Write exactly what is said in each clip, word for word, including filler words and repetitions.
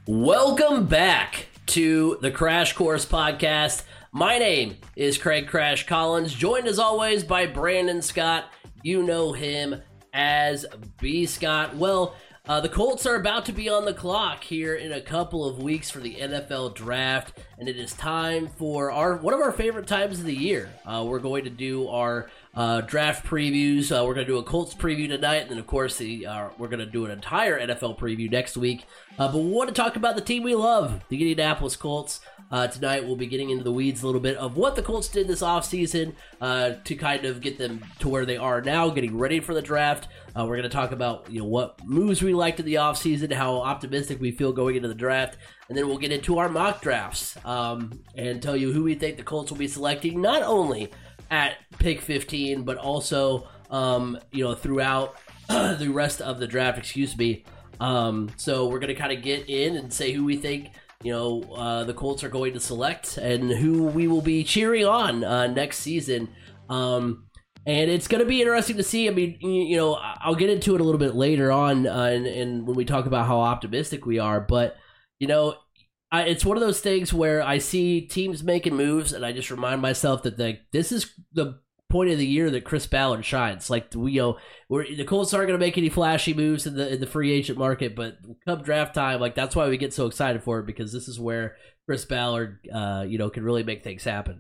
Welcome back to the Crash Course Podcast. My name is Craig Crash Collins, joined as always by Brandon Scott. You know him as B. Scott. Well, uh, the Colts are about to be on the clock here in a couple of weeks for the N F L Draft, and it is time for our one of our favorite times of the year. Uh, we're going to do our uh, draft previews. Uh, we're going to do a Colts preview tonight, and then of course the uh, we're going to do an entire N F L preview next week. Uh, but we want to talk about the team we love, the Indianapolis Colts. Uh, tonight we'll be getting into the weeds a little bit of what the Colts did this offseason uh, to kind of get them to where they are now, getting ready for the draft. Uh, we're going to talk about you know what moves we liked in the offseason, how optimistic we feel going into the draft, and then we'll get into our mock drafts um, and tell you who we think the Colts will be selecting, not only at pick fifteen, but also um, you know throughout the rest of the draft, excuse me. Um, so we're going to kind of get in and say who we think you know, uh, the Colts are going to select and who we will be cheering on uh, next season. Um, and it's going to be interesting to see. I mean, you know, I'll get into it a little bit later on uh, and, and when we talk about how optimistic we are. But, you know, I, it's one of those things where I see teams making moves and I just remind myself that the, this is the point of the year that Chris Ballard shines. Like, we, you know, we're, the Colts aren't going to make any flashy moves in the in the free agent market, but come draft time, like that's why we get so excited for it, because this is where Chris Ballard, uh, you know, can really make things happen.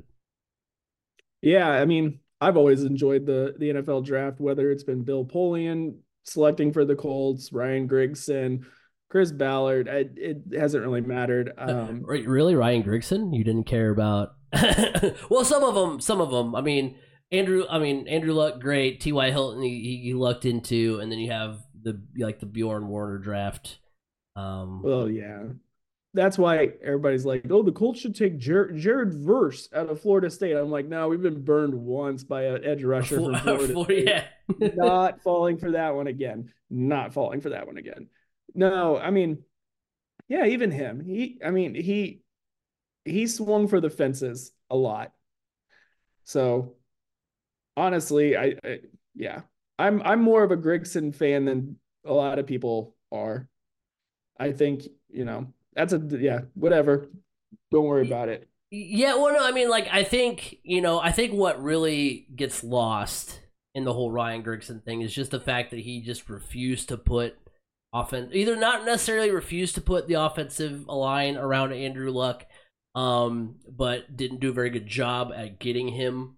Yeah, I mean, I've always enjoyed the the N F L draft, whether it's been Bill Polian selecting for the Colts, Ryan Grigson, Chris Ballard. I, it hasn't really mattered. Um, uh, really, Ryan Grigson? You didn't care about? Well, some of them, some of them. I mean. Andrew, I mean Andrew Luck, great. T Y. Hilton, he, he lucked into, and then you have the like the Bjorn Warner draft. Um, well, yeah, that's why everybody's like, "Oh, the Colts should take Jared, Jared Verse out of Florida State." I'm like, "No, we've been burned once by an edge rusher from Florida State. Yeah, not falling for that one again. Not falling for that one again. No, I mean, yeah, even him. He, I mean, he he swung for the fences a lot. So. Honestly, I, I yeah, I'm I'm more of a Grigson fan than a lot of people are. I think you know that's a yeah whatever. Don't worry about it. Yeah, well, no, I mean, like I think you know I think what really gets lost in the whole Ryan Grigson thing is just the fact that he just refused to put offense, either not necessarily refused to put the offensive line around Andrew Luck, um, but didn't do a very good job at getting him.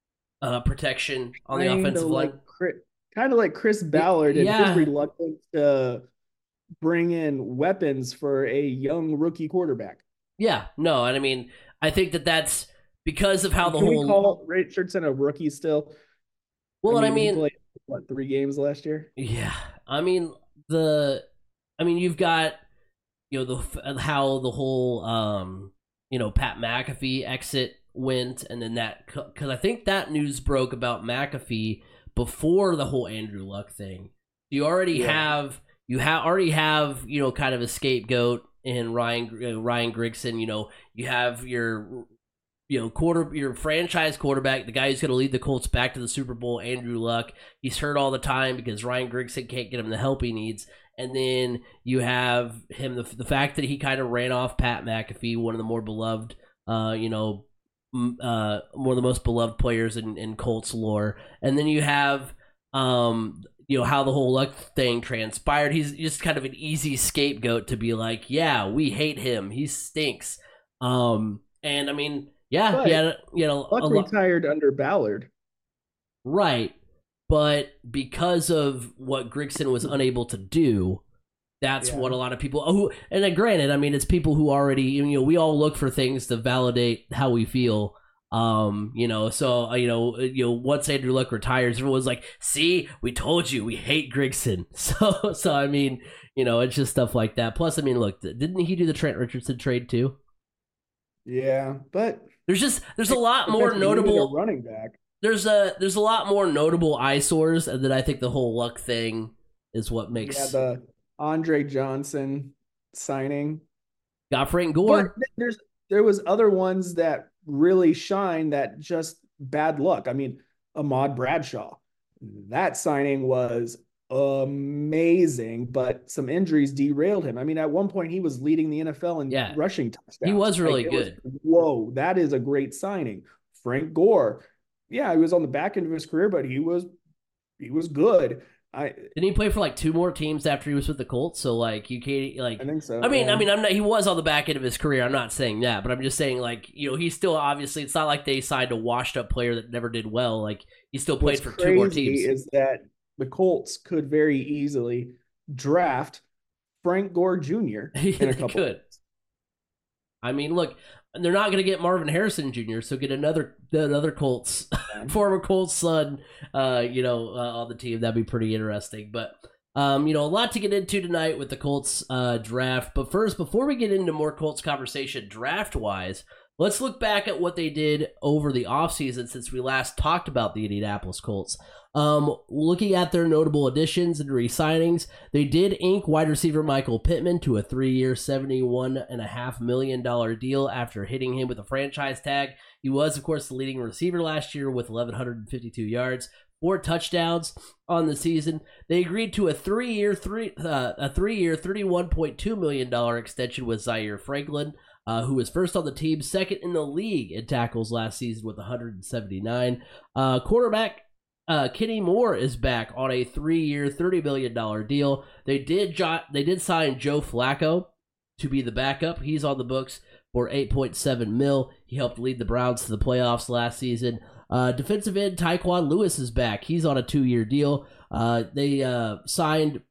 Uh, protection on kind the offensive like line. Kind of like Chris Ballard and yeah. his reluctance to bring in weapons for a young rookie quarterback. Yeah, no, and I mean, I think that that's because of how Can the whole. We call Richardson a rookie still? Well, I mean, I mean he played, what, three games last year? Yeah, I mean the, I mean you've got, you know, the how the whole, um, you know, Pat McAfee exit went, and then that, because I think that news broke about McAfee before the whole Andrew Luck thing. You already yeah. have you have already have you know kind of a scapegoat in Ryan uh, Ryan Grigson. You know you have your you know quarter your franchise quarterback, the guy who's going to lead the Colts back to the Super Bowl, Andrew Luck. He's hurt all the time because Ryan Grigson can't get him the help he needs. And then you have him the the fact that he kind of ran off Pat McAfee, one of the more beloved uh, you know. Uh, one of the most beloved players in, in Colts lore, and then you have, um, you know, how the whole Luck thing transpired. He's just kind of an easy scapegoat to be like, yeah, we hate him, he stinks. Um, and I mean, yeah, but he had, you know, Luck a retired lo- under Ballard, right? But because of what Grigson was unable to do. That's yeah. what a lot of people who, and then granted, I mean, it's people who already, you know, we all look for things to validate how we feel. Um, you know, so, you know, you know, once Andrew Luck retires, everyone's like, see, we told you, we hate Grigson. So, so, I mean, you know, it's just stuff like that. Plus, I mean, look, didn't he do the Trent Richardson trade too? Yeah, but there's just, there's a lot more notable running back. There's a, there's a lot more notable eyesores, and then I think the whole Luck thing is what makes yeah, the Andre Johnson signing. Got Frank Gore. But there's there was other ones that really shine that just bad luck. I mean, Ahmad Bradshaw. That signing was amazing, but some injuries derailed him. I mean, at one point he was leading the N F L in Yeah, rushing touchdowns. he was really like, good. Was, whoa, that is a great signing. Frank Gore, yeah, he was on the back end of his career, but he was he was good. I didn't he play for like two more teams after he was with the Colts? So like you can't like I think so. I mean, yeah. I mean, I'm not. He was on the back end of his career. I'm not saying that, but I'm just saying like you know he's still obviously. It's not like they signed a washed up player that never did well. Like he still played What's for two more teams. Is that the Colts could very easily draft Frank Gore Junior in a couple. Could. I mean, look, they're not going to get Marvin Harrison Junior So get another another Colts former Colts son, uh, you know, uh, on the team. That'd be pretty interesting. But um, you know, a lot to get into tonight with the Colts uh, draft. But first, before we get into more Colts conversation draft wise, let's look back at what they did over the offseason since we last talked about the Indianapolis Colts. Um, looking at their notable additions and re-signings, they did ink wide receiver Michael Pittman to a three-year, seventy-one point five million dollars deal after hitting him with a franchise tag. He was, of course, the leading receiver last year with eleven fifty-two yards, four touchdowns on the season. They agreed to a three-year, three uh, a three-year, thirty-one point two million dollars extension with Zaire Franklin, Uh, who was first on the team, second in the league in tackles last season with one hundred seventy-nine. Uh, quarterback uh, Kenny Moore is back on a three-year, thirty million dollars deal. They did jo- they did sign Joe Flacco to be the backup. He's on the books for eight point seven mil. He helped lead the Browns to the playoffs last season. Uh, defensive end Tyquan Lewis is back. He's on a two-year deal. Uh, they uh, signed.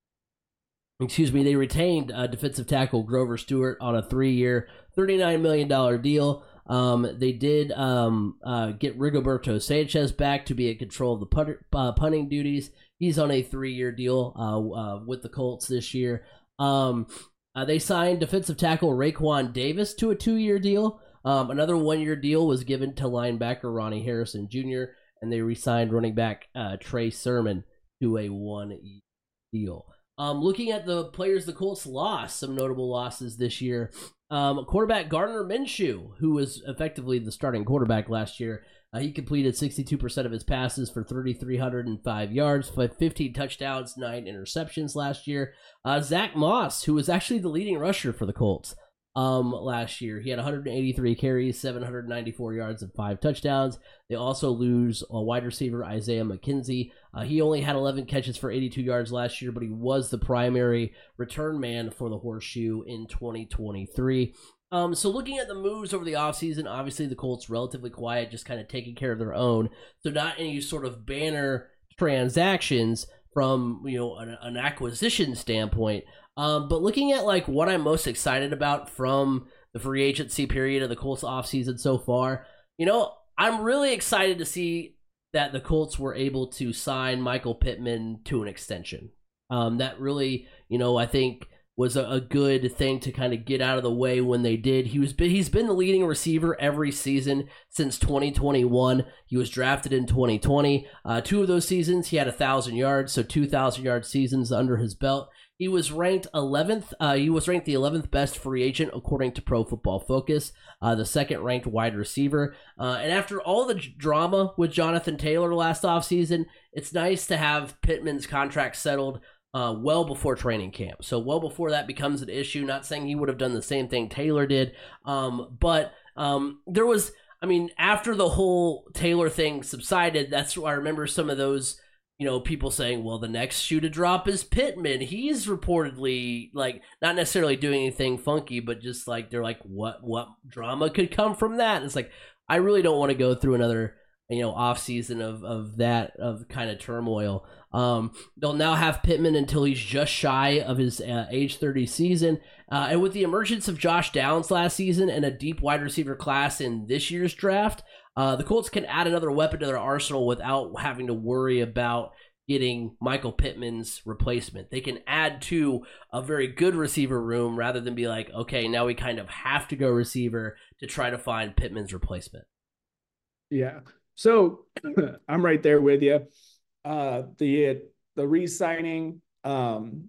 Excuse me, they retained uh, defensive tackle Grover Stewart on a three-year, thirty-nine million dollars deal. Um, they did um, uh, get Rigoberto Sanchez back to be in control of the putter, uh, punting duties. He's on a three-year deal uh, uh, with the Colts this year. Um, uh, they signed defensive tackle Raekwon Davis to a two-year deal. Um, another one-year deal was given to linebacker Ronnie Harrison Junior, and they re-signed running back uh, Trey Sermon to a one-year deal. Um, looking at the players the Colts lost, some notable losses this year. Um, quarterback Gardner Minshew, who was effectively the starting quarterback last year, uh, he completed sixty-two percent of his passes for three thousand three hundred five yards, fifteen touchdowns, nine interceptions last year. Uh, Zach Moss, who was actually the leading rusher for the Colts um, last year. He had one hundred eighty-three carries, seven hundred ninety-four yards, and five touchdowns. They also lose a wide receiver, Isaiah McKenzie. Uh, he only had eleven catches for eighty-two yards last year, but he was the primary return man for the Horseshoe in twenty twenty-three. Um, so looking at the moves over the offseason, obviously the Colts relatively quiet, just kind of taking care of their own. So not any sort of banner transactions from, you know, an, an acquisition standpoint. Um, but looking at like what I'm most excited about from the free agency period of the Colts offseason so far, you know, I'm really excited to see that the Colts were able to sign Michael Pittman to an extension. Um, that really, you know, I think was a, a good thing to kind of get out of the way when they did. He was he's been the leading receiver every season since twenty twenty-one. He was drafted in twenty twenty. Uh, two of those seasons he had a thousand yards, so two thousand yard seasons under his belt. He was ranked eleventh. Uh, he was ranked the eleventh best free agent according to Pro Football Focus, uh, the second ranked wide receiver. Uh, and after all the drama with Jonathan Taylor last offseason, it's nice to have Pittman's contract settled uh, well before training camp. So well before that becomes an issue. Not saying he would have done the same thing Taylor did, um, but um, there was, I mean, after the whole Taylor thing subsided, that's why I remember some of those, you know, people saying, well, the next shoe to drop is Pittman. He's reportedly, like, not necessarily doing anything funky, but just, like, they're like, what what drama could come from that? And it's like, I really don't want to go through another, you know, off season of, of that, of kind of turmoil. Um, they'll now have Pittman until he's just shy of his uh, age thirty season. Uh, and with the emergence of Josh Downs last season and a deep wide receiver class in this year's draft, Uh, the Colts can add another weapon to their arsenal without having to worry about getting Michael Pittman's replacement. They can add to a very good receiver room rather than be like, okay, now we kind of have to go receiver to try to find Pittman's replacement. Yeah. So I'm right there with you. Uh, the the re-signing um,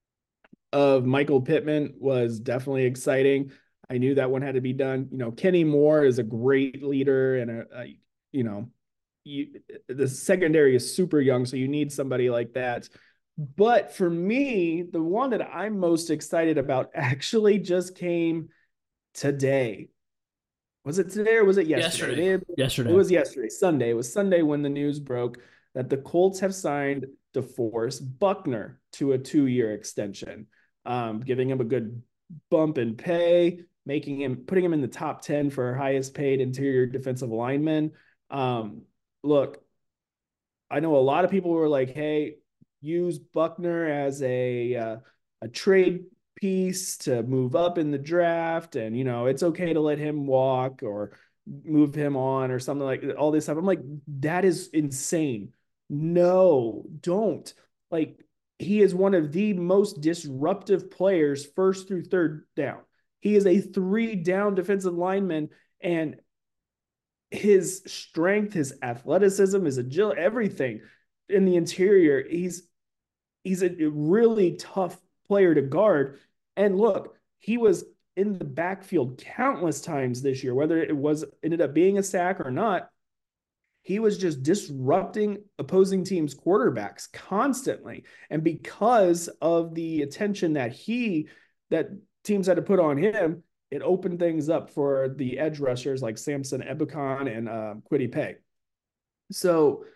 of Michael Pittman was definitely exciting. I knew that one had to be done. You know, Kenny Moore is a great leader, and a, a you know, you, the secondary is super young, so you need somebody like that But for me, the one that I'm most excited about actually just came today. Was it today or was it yesterday? Yesterday. It, yesterday. it was yesterday, Sunday. It was Sunday when the news broke that the Colts have signed DeForest Buckner to a two-year extension, um, giving him a good bump in pay, making him putting him in the top ten for highest paid interior defensive lineman. Um, look, I know a lot of people were like, "Hey, use Buckner as a uh, a trade piece to move up in the draft, and you know it's okay to let him walk or move him on or something like all this stuff." I'm like, that is insane. No, don't. Like, he is one of the most disruptive players first through third down. He is a three down defensive lineman, and his strength, his athleticism, his agility, everything in the interior, he's he's a really tough player to guard. And look, he was in the backfield countless times this year, whether it was ended up being a sack or not. He was just disrupting opposing teams' quarterbacks constantly. And because of the attention that he that teams had to put on him, it opened things up for the edge rushers like Samson Ebukam and uh, Kwity Paye. So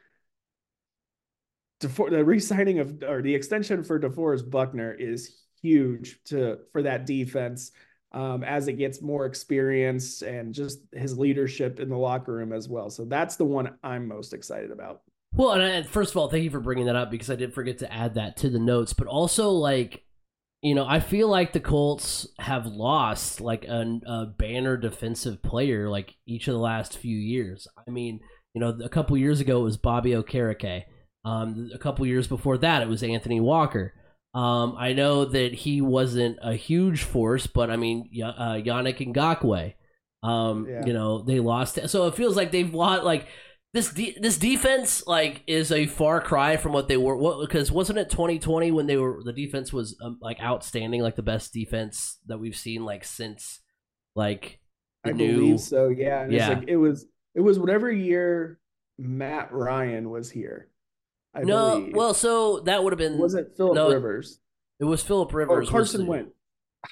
DeFore, the re-signing of or the extension for DeForest Buckner is huge to for that defense um, as it gets more experience and just his leadership in the locker room as well. So that's the one I'm most excited about. Well, and I, first of all, thank you for bringing that up because I did forget to add that to the notes. But also, like, you know, I feel like the Colts have lost like a, a banner defensive player like each of the last few years. I mean, you know, a couple years ago it was Bobby Okereke. Um, a couple years before that it was Anthony Walker. Um, I know that he wasn't a huge force, but I mean, uh, Yannick Ngakoue. Um, yeah. You know, they lost. So it feels like they've lost. Like this, de- this defense, like, is a far cry from what they were. What because wasn't it twenty twenty when they were the defense was um, like outstanding, like the best defense that we've seen like since like the I new. believe so. Yeah, and yeah. It's like, it was it was whatever year Matt Ryan was here. I no, believe. well, so that would have been. Was it Philip no, Rivers? It was Philip Rivers. Oh, Carson was, Wentz.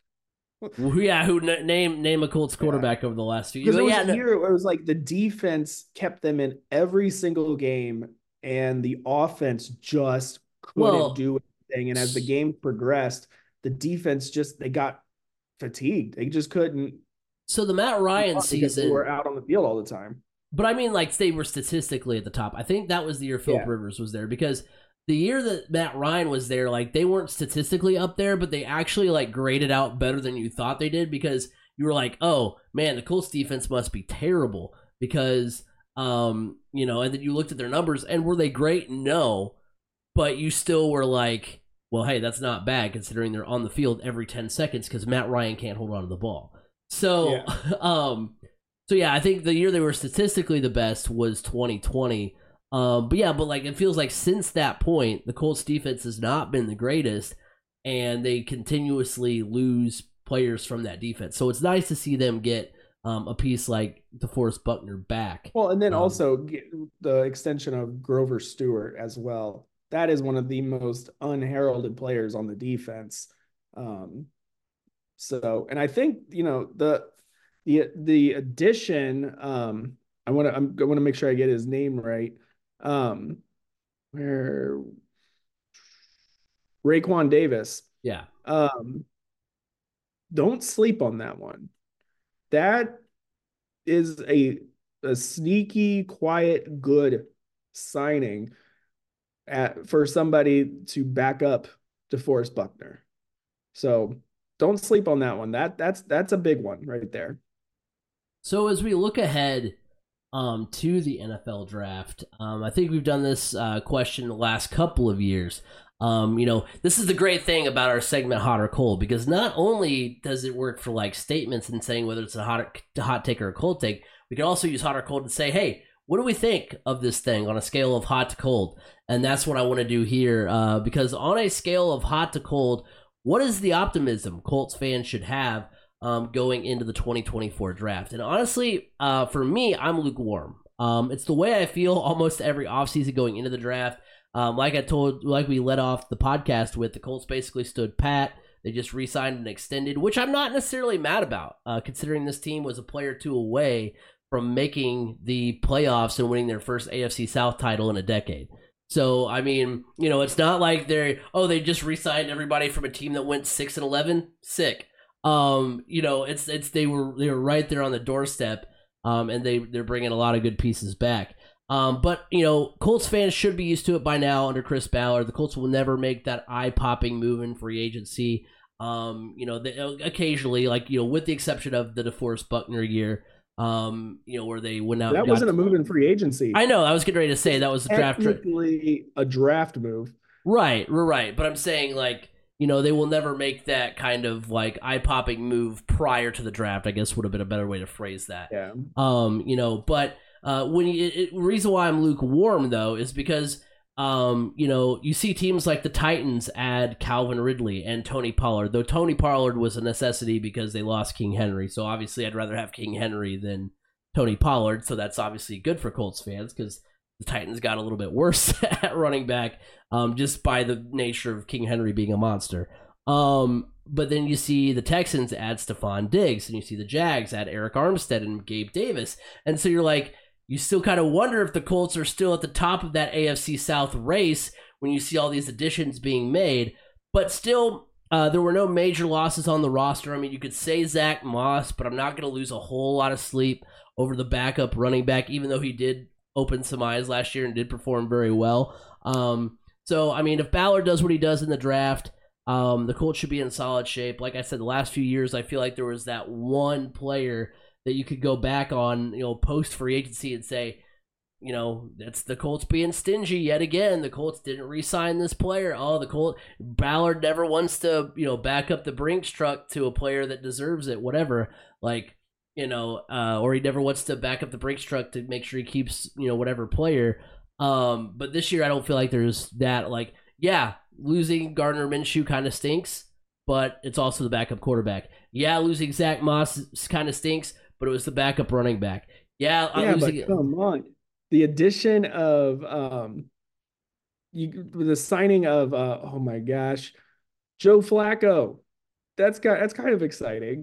Yeah, who name name a Colts quarterback yeah. over the last few years? Because yeah, a year where it was like the defense kept them in every single game, and the offense just couldn't well, do anything. And as the game progressed, the defense just they got fatigued. They just couldn't. So the Matt Ryan season, they were out on the field all the time. But I mean, like, they were statistically at the top. I think that was the year Philip yeah. Rivers was there because the year that Matt Ryan was there, like, they weren't statistically up there, but they actually, like, graded out better than you thought they did because you were like, oh, man, the Colts defense must be terrible because, um, you know, and then you looked at their numbers, and were they great? No. But you still were like, well, hey, that's not bad considering they're on the field every ten seconds because Matt Ryan can't hold on to the ball. So, yeah. um... So, yeah, I think the year they were statistically the best was twenty twenty. Um, but, yeah, but, like, it feels like since that point, the Colts defense has not been the greatest, and they continuously lose players from that defense. So it's nice to see them get um, a piece like DeForest Buckner back. Well, and then um, also get the extension of Grover Stewart as well. That is one of the most unheralded players on the defense. Um, so, and I think, you know, the – The the addition, um, I want to I want to make sure I get his name right. Um, where Raekwon Davis. Yeah. Um, don't sleep on that one. That is a a sneaky, quiet, good signing at for somebody to back up DeForest Buckner. So don't sleep on that one. That that's that's a big one right there. So as we look ahead um, to the N F L draft, um, I think we've done this uh, question the last couple of years. Um, you know, this is the great thing about our segment Hot or Cold, because not only does it work for like statements and saying whether it's a hot, hot take or a cold take, we can also use hot or cold to say, hey, what do we think of this thing on a scale of hot to cold? And that's what I want to do here uh, because on a scale of hot to cold, what is the optimism Colts fans should have Um, going into the twenty twenty-four draft? And honestly, uh, for me, I'm lukewarm. Um, it's the way I feel almost every offseason going into the draft. um, like I told, like we led off the podcast with, the Colts basically stood pat. They just re-signed and extended, which I'm not necessarily mad about, uh, considering this team was a player or two away from making the playoffs and winning their first A F C South title in a decade. So, I mean, you know, it's not like they're, oh, they just re-signed everybody from a team that went six and eleven. Sick. Um, you know, it's it's they were they were right there on the doorstep, um, and they they're bringing a lot of good pieces back. Um, but you know, Colts fans should be used to it by now under Chris Ballard. The Colts will never make that eye-popping move in free agency. Um, you know, they, occasionally, like you know, with the exception of the DeForest Buckner year, um, you know, where they went out. That got, wasn't a move in free agency. I know. I was getting ready to say that was a draft. Technically, a draft move. Right, right. But I'm saying like. You know, they will never make that kind of like eye-popping move prior to the draft, I guess would have been a better way to phrase that. Yeah. Um, you know, but uh, when you, it, the reason why I'm lukewarm though is because um, you know, you see teams like the Titans add Calvin Ridley and Tony Pollard. Though Tony Pollard was a necessity because they lost King Henry, so obviously I'd rather have King Henry than Tony Pollard. So that's obviously good for Colts fans because the Titans got a little bit worse at running back, um, just by the nature of King Henry being a monster. Um, but then you see the Texans add Stephon Diggs, and you see the Jags add Eric Armstead and Gabe Davis. And so you're like, you still kind of wonder if the Colts are still at the top of that A F C South race when you see all these additions being made. But still, uh, there were no major losses on the roster. I mean, you could say Zach Moss, but I'm not going to lose a whole lot of sleep over the backup running back, even though he did opened some eyes last year and did perform very well. Um, so, I mean, if Ballard does what he does in the draft, um, the Colts should be in solid shape. Like I said, the last few years, I feel like there was that one player that you could go back on, you know, post free agency and say, you know, that's the Colts being stingy yet again. The Colts didn't re-sign this player. Oh, the Colts, Ballard never wants to, you know, back up the Brinks truck to a player that deserves it, whatever. Like, you know, uh, or he never wants to back up the Brinks truck to make sure he keeps, you know, whatever player. Um, but this year, I don't feel like there's that. Like, yeah, losing Gardner Minshew kind of stinks, but it's also the backup quarterback. Yeah, losing Zach Moss kind of stinks, but it was the backup running back. Yeah, I'm yeah, losing but come on. The addition of um, you the signing of uh, oh my gosh, Joe Flacco. That's got that's kind of exciting.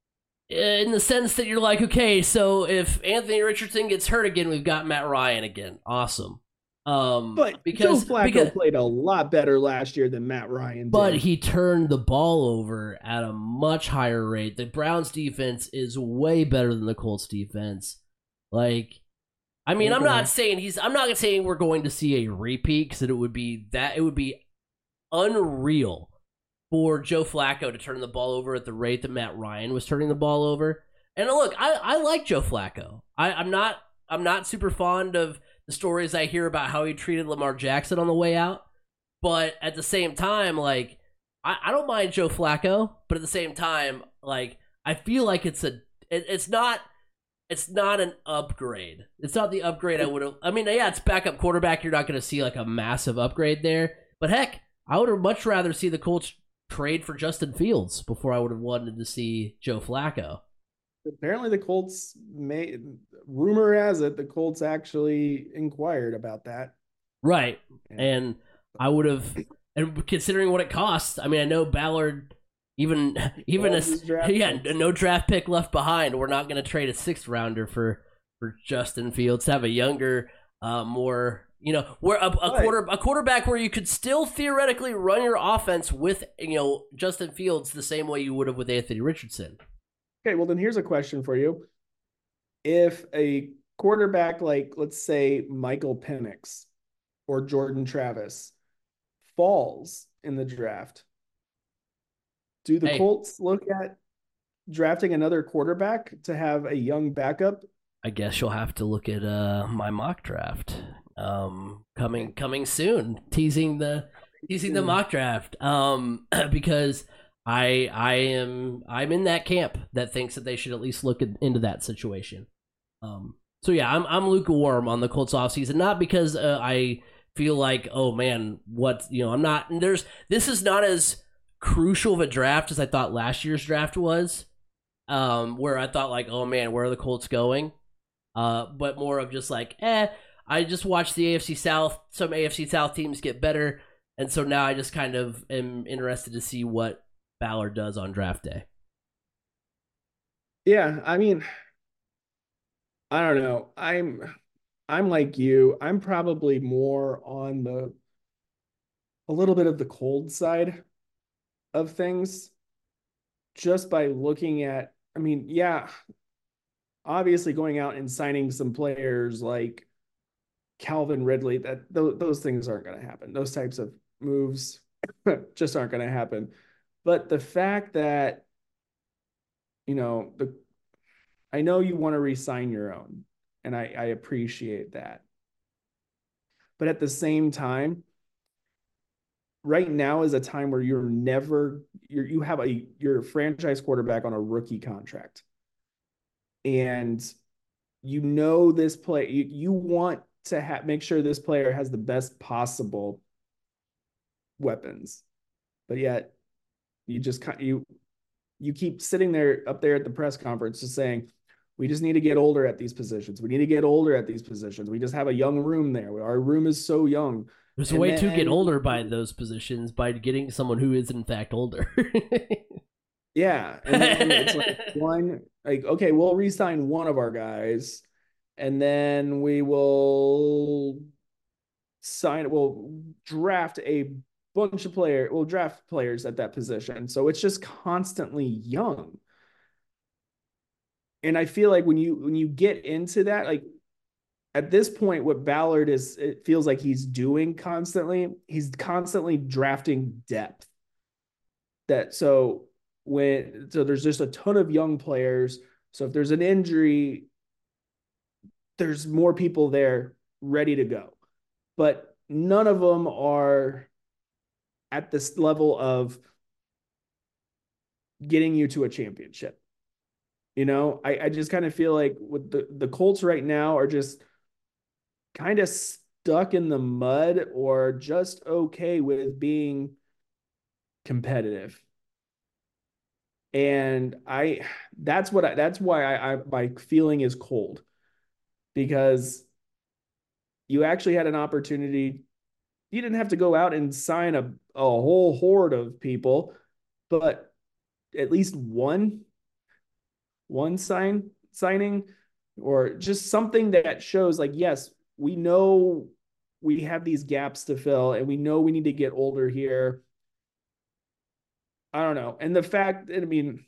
In the sense that you're like, okay, so if Anthony Richardson gets hurt again, we've got Matt Ryan again. Awesome. Um, but because Joe Flacco because, played a lot better last year than Matt Ryan did. But he turned the ball over at a much higher rate. The Browns defense is way better than the Colts defense. Like, I mean, okay. I'm not saying he's. I'm not saying we're going to see a repeat because it would be that it would be unreal for Joe Flacco to turn the ball over at the rate that Matt Ryan was turning the ball over. And look, I, I like Joe Flacco. I, I'm not I'm not super fond of the stories I hear about how he treated Lamar Jackson on the way out. But at the same time, like, I, I don't mind Joe Flacco, but at the same time, like, I feel like it's a it, it's not it's not an upgrade. It's not the upgrade I would have. I mean, yeah, it's backup quarterback. You're not going to see like a massive upgrade there. But heck, I would have much rather see the Colts trade for Justin Fields before I would have wanted to see Joe Flacco. Apparently the Colts may rumor has it the Colts actually inquired about that. Right. Yeah. And I would have, and considering what it costs, I mean, I know Ballard even even a, yeah, picks. no draft pick left behind. We're not going to trade a sixth rounder for for Justin Fields to have a younger, uh, more You know, where a, a quarter a quarterback where you could still theoretically run your offense with, you know, Justin Fields the same way you would have with Anthony Richardson. Okay, well then here's a question for you. If a quarterback like, let's say, Michael Penix or Jordan Travis falls in the draft, do the hey. Colts look at drafting another quarterback to have a young backup? I guess you'll have to look at uh, my mock draft. Um, coming coming soon, teasing the teasing the mock draft. Um, because I I am I'm in that camp that thinks that they should at least look at, into that situation. Um, so yeah, I'm I'm lukewarm on the Colts offseason, not because uh, I feel like, oh man, what you know I'm not. There's this is not as crucial of a draft as I thought last year's draft was. Um, where I thought like, oh man, where are the Colts going? Uh, but more of just like, eh. I just watched the A F C South. Some A F C South teams get better, and so now I just kind of am interested to see what Ballard does on draft day. Yeah, I mean, I don't know. I'm I'm like you. I'm probably more on the a little bit of the cold side of things just by looking at, I mean, yeah, obviously going out and signing some players like Calvin Ridley, that th- those things aren't going to happen. Those types of moves just aren't going to happen. But the fact that, you know, the I know you want to re-sign your own, and I, I appreciate that. But at the same time, right now is a time where you're never you're you have a your franchise quarterback on a rookie contract. And you know this play you, you want to have make sure this player has the best possible weapons. But yet you just you you keep sitting there up there at the press conference just saying, we just need to get older at these positions. We need to get older at these positions. We just have a young room there. Our room is so young. There's a way then, to get older by those positions by getting someone who is in fact older. Yeah. And then it's like one, like, okay, we'll re-sign one of our guys, and then we will sign, we'll draft a bunch of players, we'll draft players at that position. So it's just constantly young. And I feel like when you when you get into that, like at this point, what Ballard is, it feels like he's doing constantly, he's constantly drafting depth. That so when so there's just a ton of young players. So if there's an injury, there's more people there ready to go. But none of them are at this level of getting you to a championship. You know, I, I just kind of feel like with the, the Colts right now are just kind of stuck in the mud or just okay with being competitive. And I, that's what I, that's why I, I, my feeling is cold, because you actually had an opportunity. You didn't have to go out and sign a, a whole horde of people, but at least one, one sign signing, or just something that shows like, yes, we know we have these gaps to fill and we know we need to get older here. I don't know. And the fact that, I mean,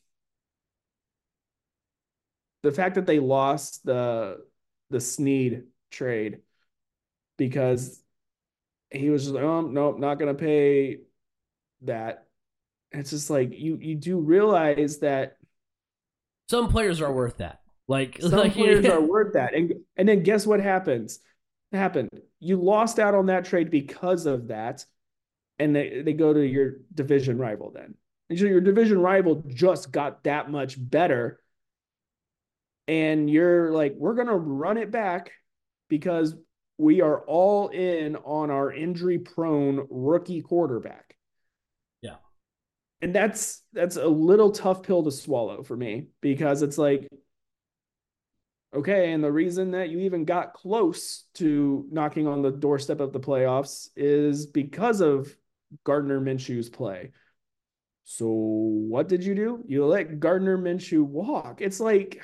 the fact that they lost the the Snead trade because he was just like, oh, nope, not going to pay that. It's just like, you you do realize that some players are worth that. Like some like, players yeah. are worth that. And and then guess what happens? It happened. You lost out on that trade because of that. And they, they go to your division rival then. And so your division rival just got that much better. And you're like, we're going to run it back because we are all in on our injury prone rookie quarterback. Yeah. And that's, that's a little tough pill to swallow for me, because it's like, okay, and the reason that you even got close to knocking on the doorstep of the playoffs is because of Gardner Minshew's play. So what did you do? You let Gardner Minshew walk. It's like,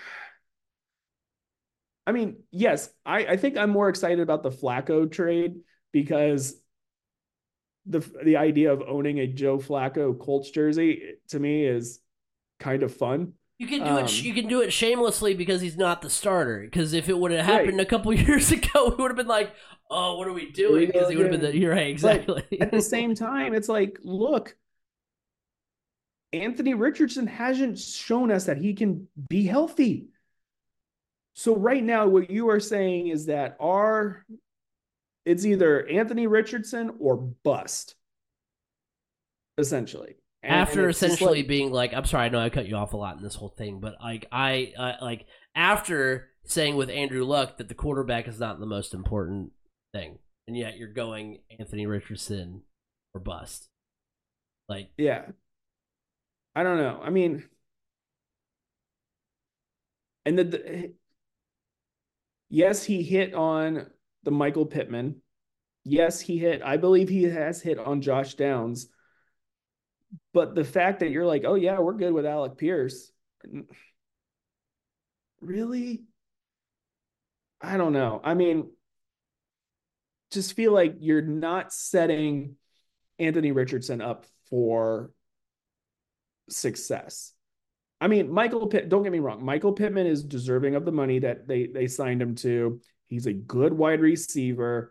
I mean, yes, I, I think I'm more excited about the Flacco trade, because the the idea of owning a Joe Flacco Colts jersey to me is kind of fun. You can do um, it. You can do it shamelessly because he's not the starter. Because if it would have happened right. a couple years ago, we would have been like, "Oh, what are we doing?" Because he would have been the, you're right, exactly. But at the same time, it's like, look, Anthony Richardson hasn't shown us that he can be healthy. So right now, what you are saying is that our it's either Anthony Richardson or bust, essentially. And after essentially like, being like, I'm sorry, I know I cut you off a lot in this whole thing, but like I uh, like after saying with Andrew Luck that the quarterback is not the most important thing, and yet you're going Anthony Richardson or bust. Like, yeah, I don't know. I mean, and the, the yes, he hit on the Michael Pittman. Yes, he hit. I believe he has hit on Josh Downs. But the fact that you're like, oh, yeah, we're good with Alec Pierce. Really? I don't know. I mean, just feel like you're not setting Anthony Richardson up for success. I mean, Michael Pitt, don't get me wrong. Michael Pittman is deserving of the money that they, they signed him to. He's a good wide receiver.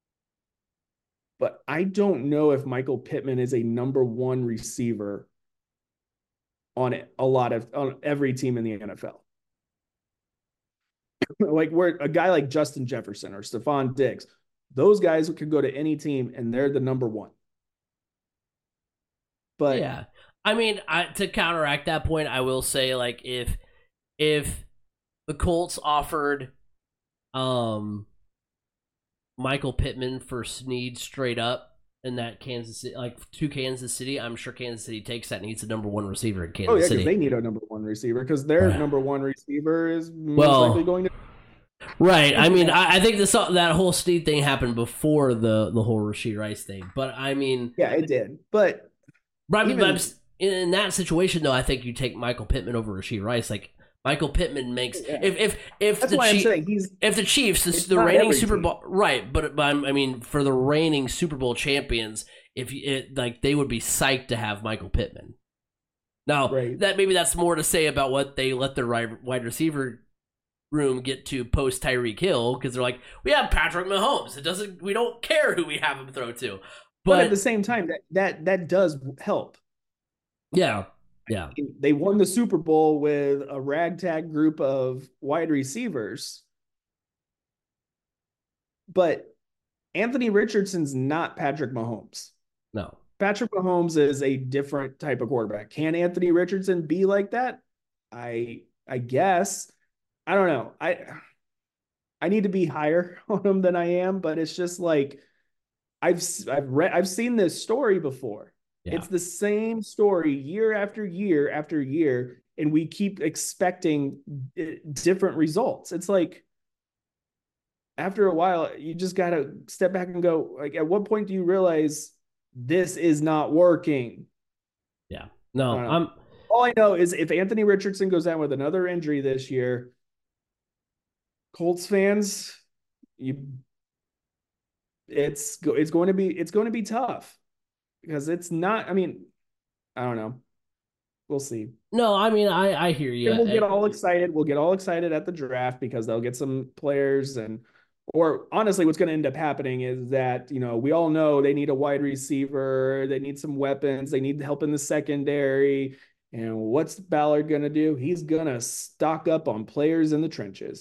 But I don't know if Michael Pittman is a number one receiver on it, a lot of on every team in the N F L. Like where a guy like Justin Jefferson or Stephon Diggs, those guys could go to any team and they're the number one. But yeah, I mean, I, to counteract that point, I will say like if if the Colts offered um Michael Pittman for Snead straight up in that Kansas City, like to Kansas City, I'm sure Kansas City takes that and needs a number one receiver in Kansas oh, yeah, City. They need a number one receiver because their number one receiver is most well, likely going to. Right. I mean, I, I think this that whole Snead thing happened before the the whole Rashee Rice thing, but I mean, yeah, it did. But, but I mean, even, in that situation, though, I think you take Michael Pittman over Rashee Rice, like. Michael Pittman makes yeah. if if if That's the why Chief, I'm saying he's, if the Chiefs the, the reigning Super Bowl team. right, but, but I mean for the reigning Super Bowl champions, if it like they would be psyched to have Michael Pittman. Now right. that maybe that's more to say about what they let their wide receiver room get to post Tyreek Hill because they're like we have Patrick Mahomes. It doesn't we don't care who we have him throw to, but, but at the same time that that that does help. Yeah. Yeah, they won the Super Bowl with a ragtag group of wide receivers. But Anthony Richardson's not Patrick Mahomes. No. Patrick Mahomes is a different type of quarterback. Can Anthony Richardson be like that? I I guess. I don't know. I I need to be higher on him than I am, but it's just like I've I've read I've seen this story before. Yeah. It's the same story year after year after year, and we keep expecting different results. It's like after a while, you just got to step back and go, like, at what point do you realize this is not working? Yeah. No, I'm all I know is if Anthony Richardson goes down with another injury this year, Colts fans, you it's it's going to be it's going to be tough. Because it's not, I mean, I don't know. We'll see. No, I mean, I, I hear you. And we'll get all excited. We'll get all excited at the draft because they'll get some players and, or honestly, what's going to end up happening is that, you know, we all know they need a wide receiver. They need some weapons. They need help in the secondary. And what's Ballard going to do? He's going to stock up on players in the trenches.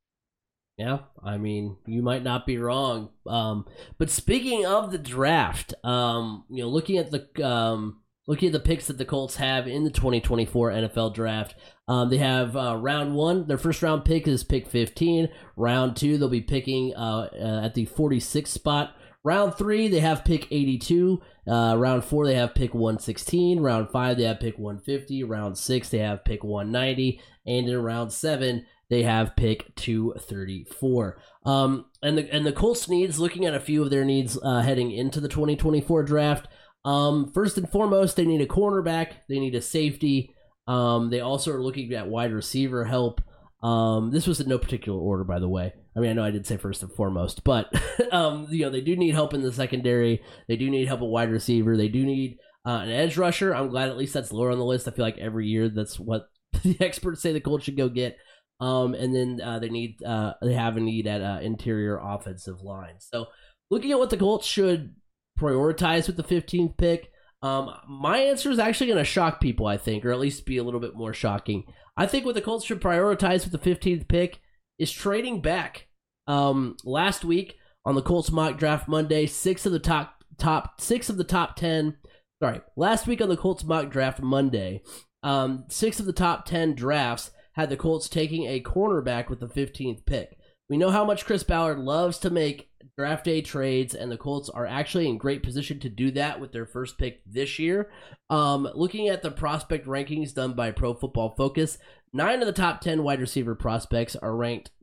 Yeah, I mean, you might not be wrong. Um, but speaking of the draft, um, you know, looking at the um, looking at the picks that the Colts have in the twenty twenty-four N F L draft, um, they have uh, round one. Their first round pick is pick fifteen. Round two, they'll be picking uh, uh, at the forty-sixth spot. Round three, they have pick eighty-two. Uh, round four, they have pick one sixteen. Round five, they have pick one fifty. Round six, they have pick one ninety. And in round seven, they have pick two thirty-four. Um, and the and the Colts needs, looking at a few of their needs uh, heading into the twenty twenty-four draft. Um, first and foremost, they need a cornerback. They need a safety. Um, they also are looking at wide receiver help. Um, this was in no particular order, by the way. I mean, I know I did say first and foremost, but um, you know, they do need help in the secondary. They do need help at wide receiver. They do need uh, an edge rusher. I'm glad at least that's lower on the list. I feel like every year that's what the experts say the Colts should go get. Um, and then uh, they need uh, they have a need at uh, interior offensive line. So looking at what the Colts should prioritize with the fifteenth pick, um, my answer is actually going to shock people, I think, or at least be a little bit more shocking. I think what the Colts should prioritize with the fifteenth pick is trading back. Um, last week on the Colts mock draft Monday, six of the top top six of the top ten. Sorry, last week on the Colts mock draft Monday, um, six of the top ten drafts had the Colts taking a cornerback with the fifteenth pick. We know how much Chris Ballard loves to make draft day trades, and the Colts are actually in great position to do that with their first pick this year. Um, looking at the prospect rankings done by Pro Football Focus, nine of the top ten wide receiver prospects are ranked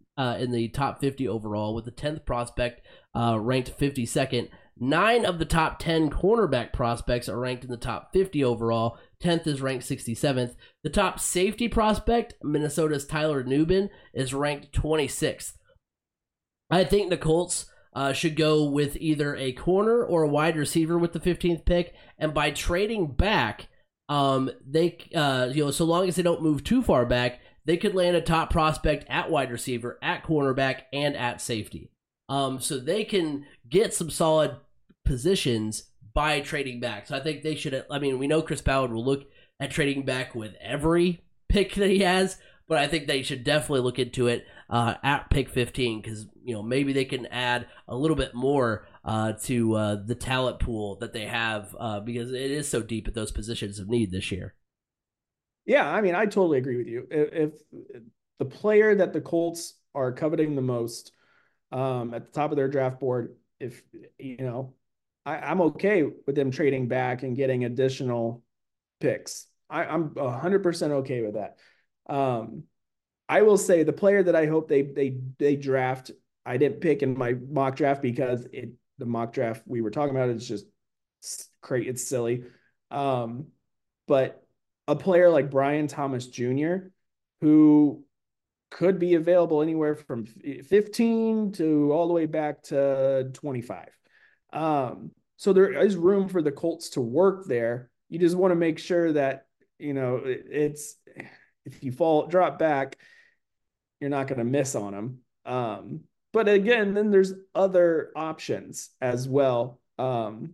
uh, in the top fifty overall, with the tenth prospect uh, ranked fifty-second. Nine of the top ten cornerback prospects are ranked in the top fifty overall. tenth is ranked sixty-seventh. The top safety prospect, Minnesota's Tyler Nubin, is ranked twenty-sixth. I think the Colts uh, should go with either a corner or a wide receiver with the fifteenth pick, and by trading back, um, they uh, you know so long as they don't move too far back, they could land a top prospect at wide receiver, at cornerback, and at safety. Um, so they can get some solid positions by trading back. So I think they should. I mean, we know Chris Ballard will look at trading back with every pick that he has, but I think they should definitely look into it uh, at pick fifteen, because you know maybe they can add a little bit more uh, to uh, the talent pool that they have, uh, because it is so deep at those positions of need this year. Yeah, I mean, I totally agree with you. If, if the player that the Colts are coveting the most um, at the top of their draft board, if you know, I, I'm okay with them trading back and getting additional picks. I, I'm one hundred percent okay with that. Um, I will say the player that I hope they they they draft, I didn't pick in my mock draft because it the mock draft we were talking about is just great. It's silly. Um, but a player like Brian Thomas Junior, who could be available anywhere from fifteen to all the way back to twenty-five. Um, so there is room for the Colts to work there. You just want to make sure that, you know, it's, if you fall, drop back, you're not going to miss on them. Um, but again, then there's other options as well. Um,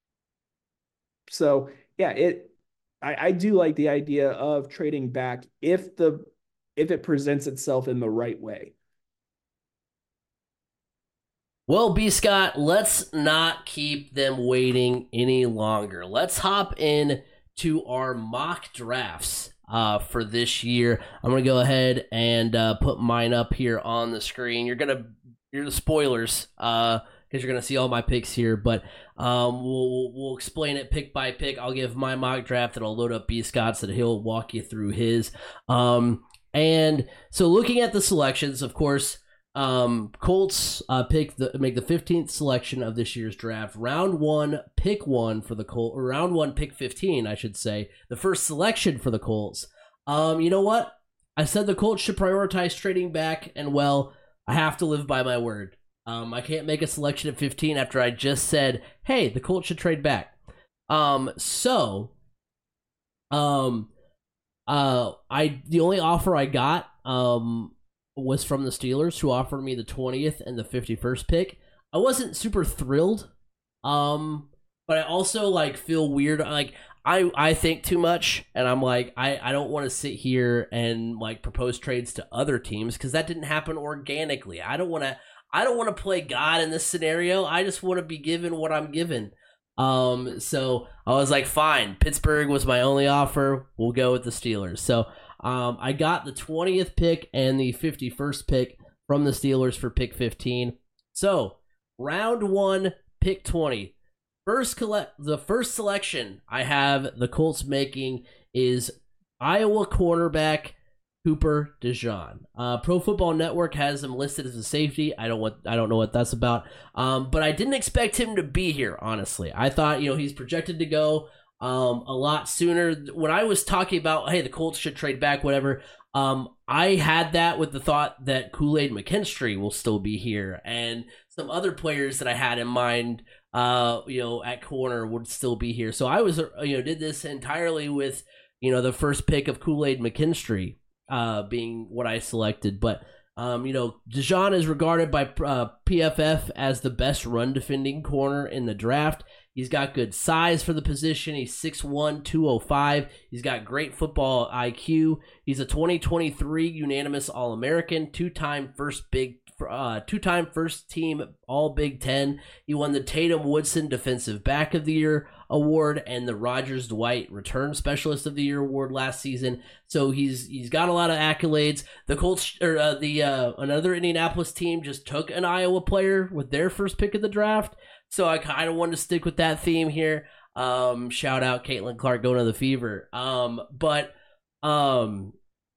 so yeah, it, I, I do like the idea of trading back if the, if it presents itself in the right way. Well, B. Scott, let's not keep them waiting any longer. Let's hop in to our mock drafts uh, for this year. I'm going to go ahead and uh, put mine up here on the screen. You're going to, you're the spoilers, uh, because you're going to see all my picks here, but um, we'll we'll explain it pick by pick. I'll give my mock draft, and I'll load up B. Scott's, and he'll walk you through his. Um, and so looking at the selections, of course, Um, Colts uh, pick the make the fifteenth selection of this year's draft. Round one, pick one for the Colts. Round one, pick fifteen, I should say. The first selection for the Colts. Um, you know what? I said the Colts should prioritize trading back, and well, I have to live by my word. Um, I can't make a selection at fifteen after I just said, hey, the Colts should trade back. Um, so, um, uh, I the only offer I got, um. was from the Steelers, who offered me the twentieth and the fifty-first pick. I wasn't super thrilled, um, but I also like feel weird. Like I, I think too much, and I'm like, I, I don't want to sit here and like propose trades to other teams because that didn't happen organically. I don't want to. I don't want to play God in this scenario. I just want to be given what I'm given. Um, so I was like, fine. Pittsburgh was my only offer. We'll go with the Steelers. So. Um, I got the twentieth pick and the fifty-first pick from the Steelers for pick fifteen. So, round one, pick twenty. First collect the first selection I have the Colts making is Iowa cornerback Cooper DeJean. Uh, Pro Football Network has him listed as a safety. I don't what I don't know what that's about. Um, but I didn't expect him to be here, honestly. I thought, you know, he's projected to go Um, a lot sooner. When I was talking about, hey, the Colts should trade back, whatever, um, I had that with the thought that Kool-Aid McKinstry will still be here, and some other players that I had in mind, uh, you know, at corner would still be here. So I was, you know, did this entirely with, you know, the first pick of Kool-Aid McKinstry, uh, being what I selected. But, um, you know, DeJean is regarded by uh, P F F as the best run defending corner in the draft. He's got good size for the position. He's six one, two oh five. He's got great football I Q. He's a twenty twenty-three unanimous All-American, two-time first big, uh, two-time first team All Big Ten. He won the Tatum Woodson Defensive Back of the Year award and the Rogers Dwight Return Specialist of the Year award last season. So he's he's got a lot of accolades. The Colts or uh, the uh, another Indianapolis team just took an Iowa player with their first pick of the draft. So I kind of wanted to stick with that theme here. Um, shout out Caitlin Clark going to the Fever. Um, but, um,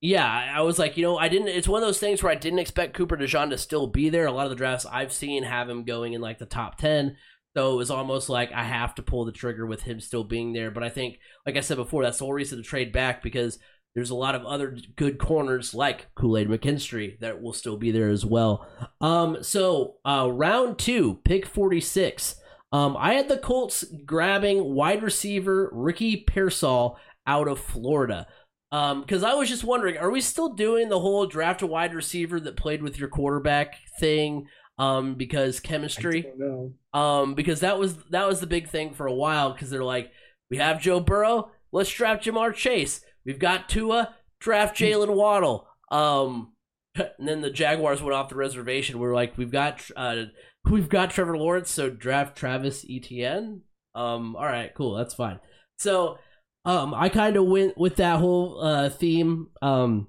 Yeah, I was like, you know, I didn't. It's one of those things where I didn't expect Cooper DeJean to still be there. A lot of the drafts I've seen have him going in like the top ten. So it was almost like I have to pull the trigger with him still being there. But I think, like I said before, that's the whole reason to trade back, because there's a lot of other good corners like Kool-Aid McKinstry that will still be there as well. Um, so uh, round two, pick forty-six. Um, I had the Colts grabbing wide receiver Ricky Pearsall out of Florida. Because um, I was just wondering, are we still doing the whole draft a wide receiver that played with your quarterback thing? Um, because chemistry. I don't know. Um, because that was that was the big thing for a while. Because they're like, we have Joe Burrow, let's draft Jamar Chase. We've got Tua, draft Jalen Waddle. Um, and then the Jaguars went off the reservation. We we're like, we've got uh, we've got Trevor Lawrence, so draft Travis Etienne. Um, all right, cool, that's fine. So, um, I kind of went with that whole uh theme. Um,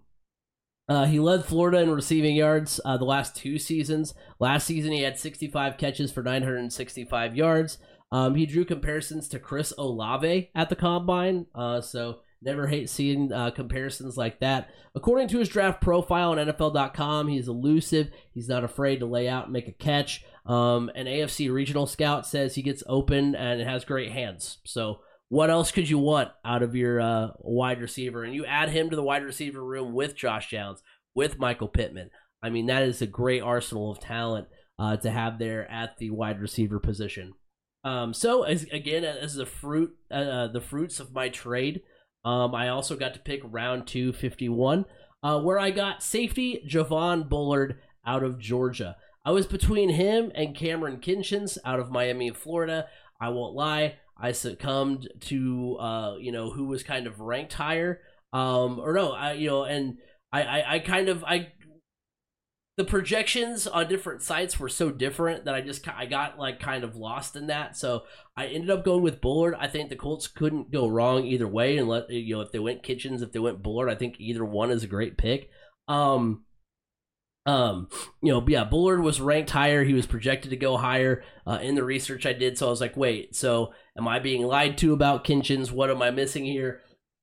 uh, he led Florida in receiving yards uh, the last two seasons. Last season, he had sixty-five catches for nine hundred sixty-five yards. Um, he drew comparisons to Chris Olave at the combine. Uh, so. Never hate seeing uh, comparisons like that. According to his draft profile on N F L dot com, he's elusive. He's not afraid to lay out and make a catch. Um, an A F C regional scout says he gets open and has great hands. So what else could you want out of your uh, wide receiver? And you add him to the wide receiver room with Josh Downs, with Michael Pittman. I mean, that is a great arsenal of talent uh, to have there at the wide receiver position. Um, so as, again, as the fruit, uh, the fruits of my trade. Um, I also got to pick round two fifty-one, uh, where I got safety Javon Bullard out of Georgia. I was between him and Cameron Kinchens out of Miami, Florida. I won't lie, I succumbed to uh, you know, who was kind of ranked higher, um, or no, I you know, and I, I, I kind of I. The projections on different sites were so different that I just I got like kind of lost in that. So I ended up going with Bullard. I think the Colts couldn't go wrong either way. And let you know, if they went Kitchens, if they went Bullard, I think either one is a great pick. Um, um, you know, yeah, Bullard was ranked higher. He was projected to go higher uh, in the research I did. So I was like, wait, so am I being lied to about Kitchens? What am I missing here?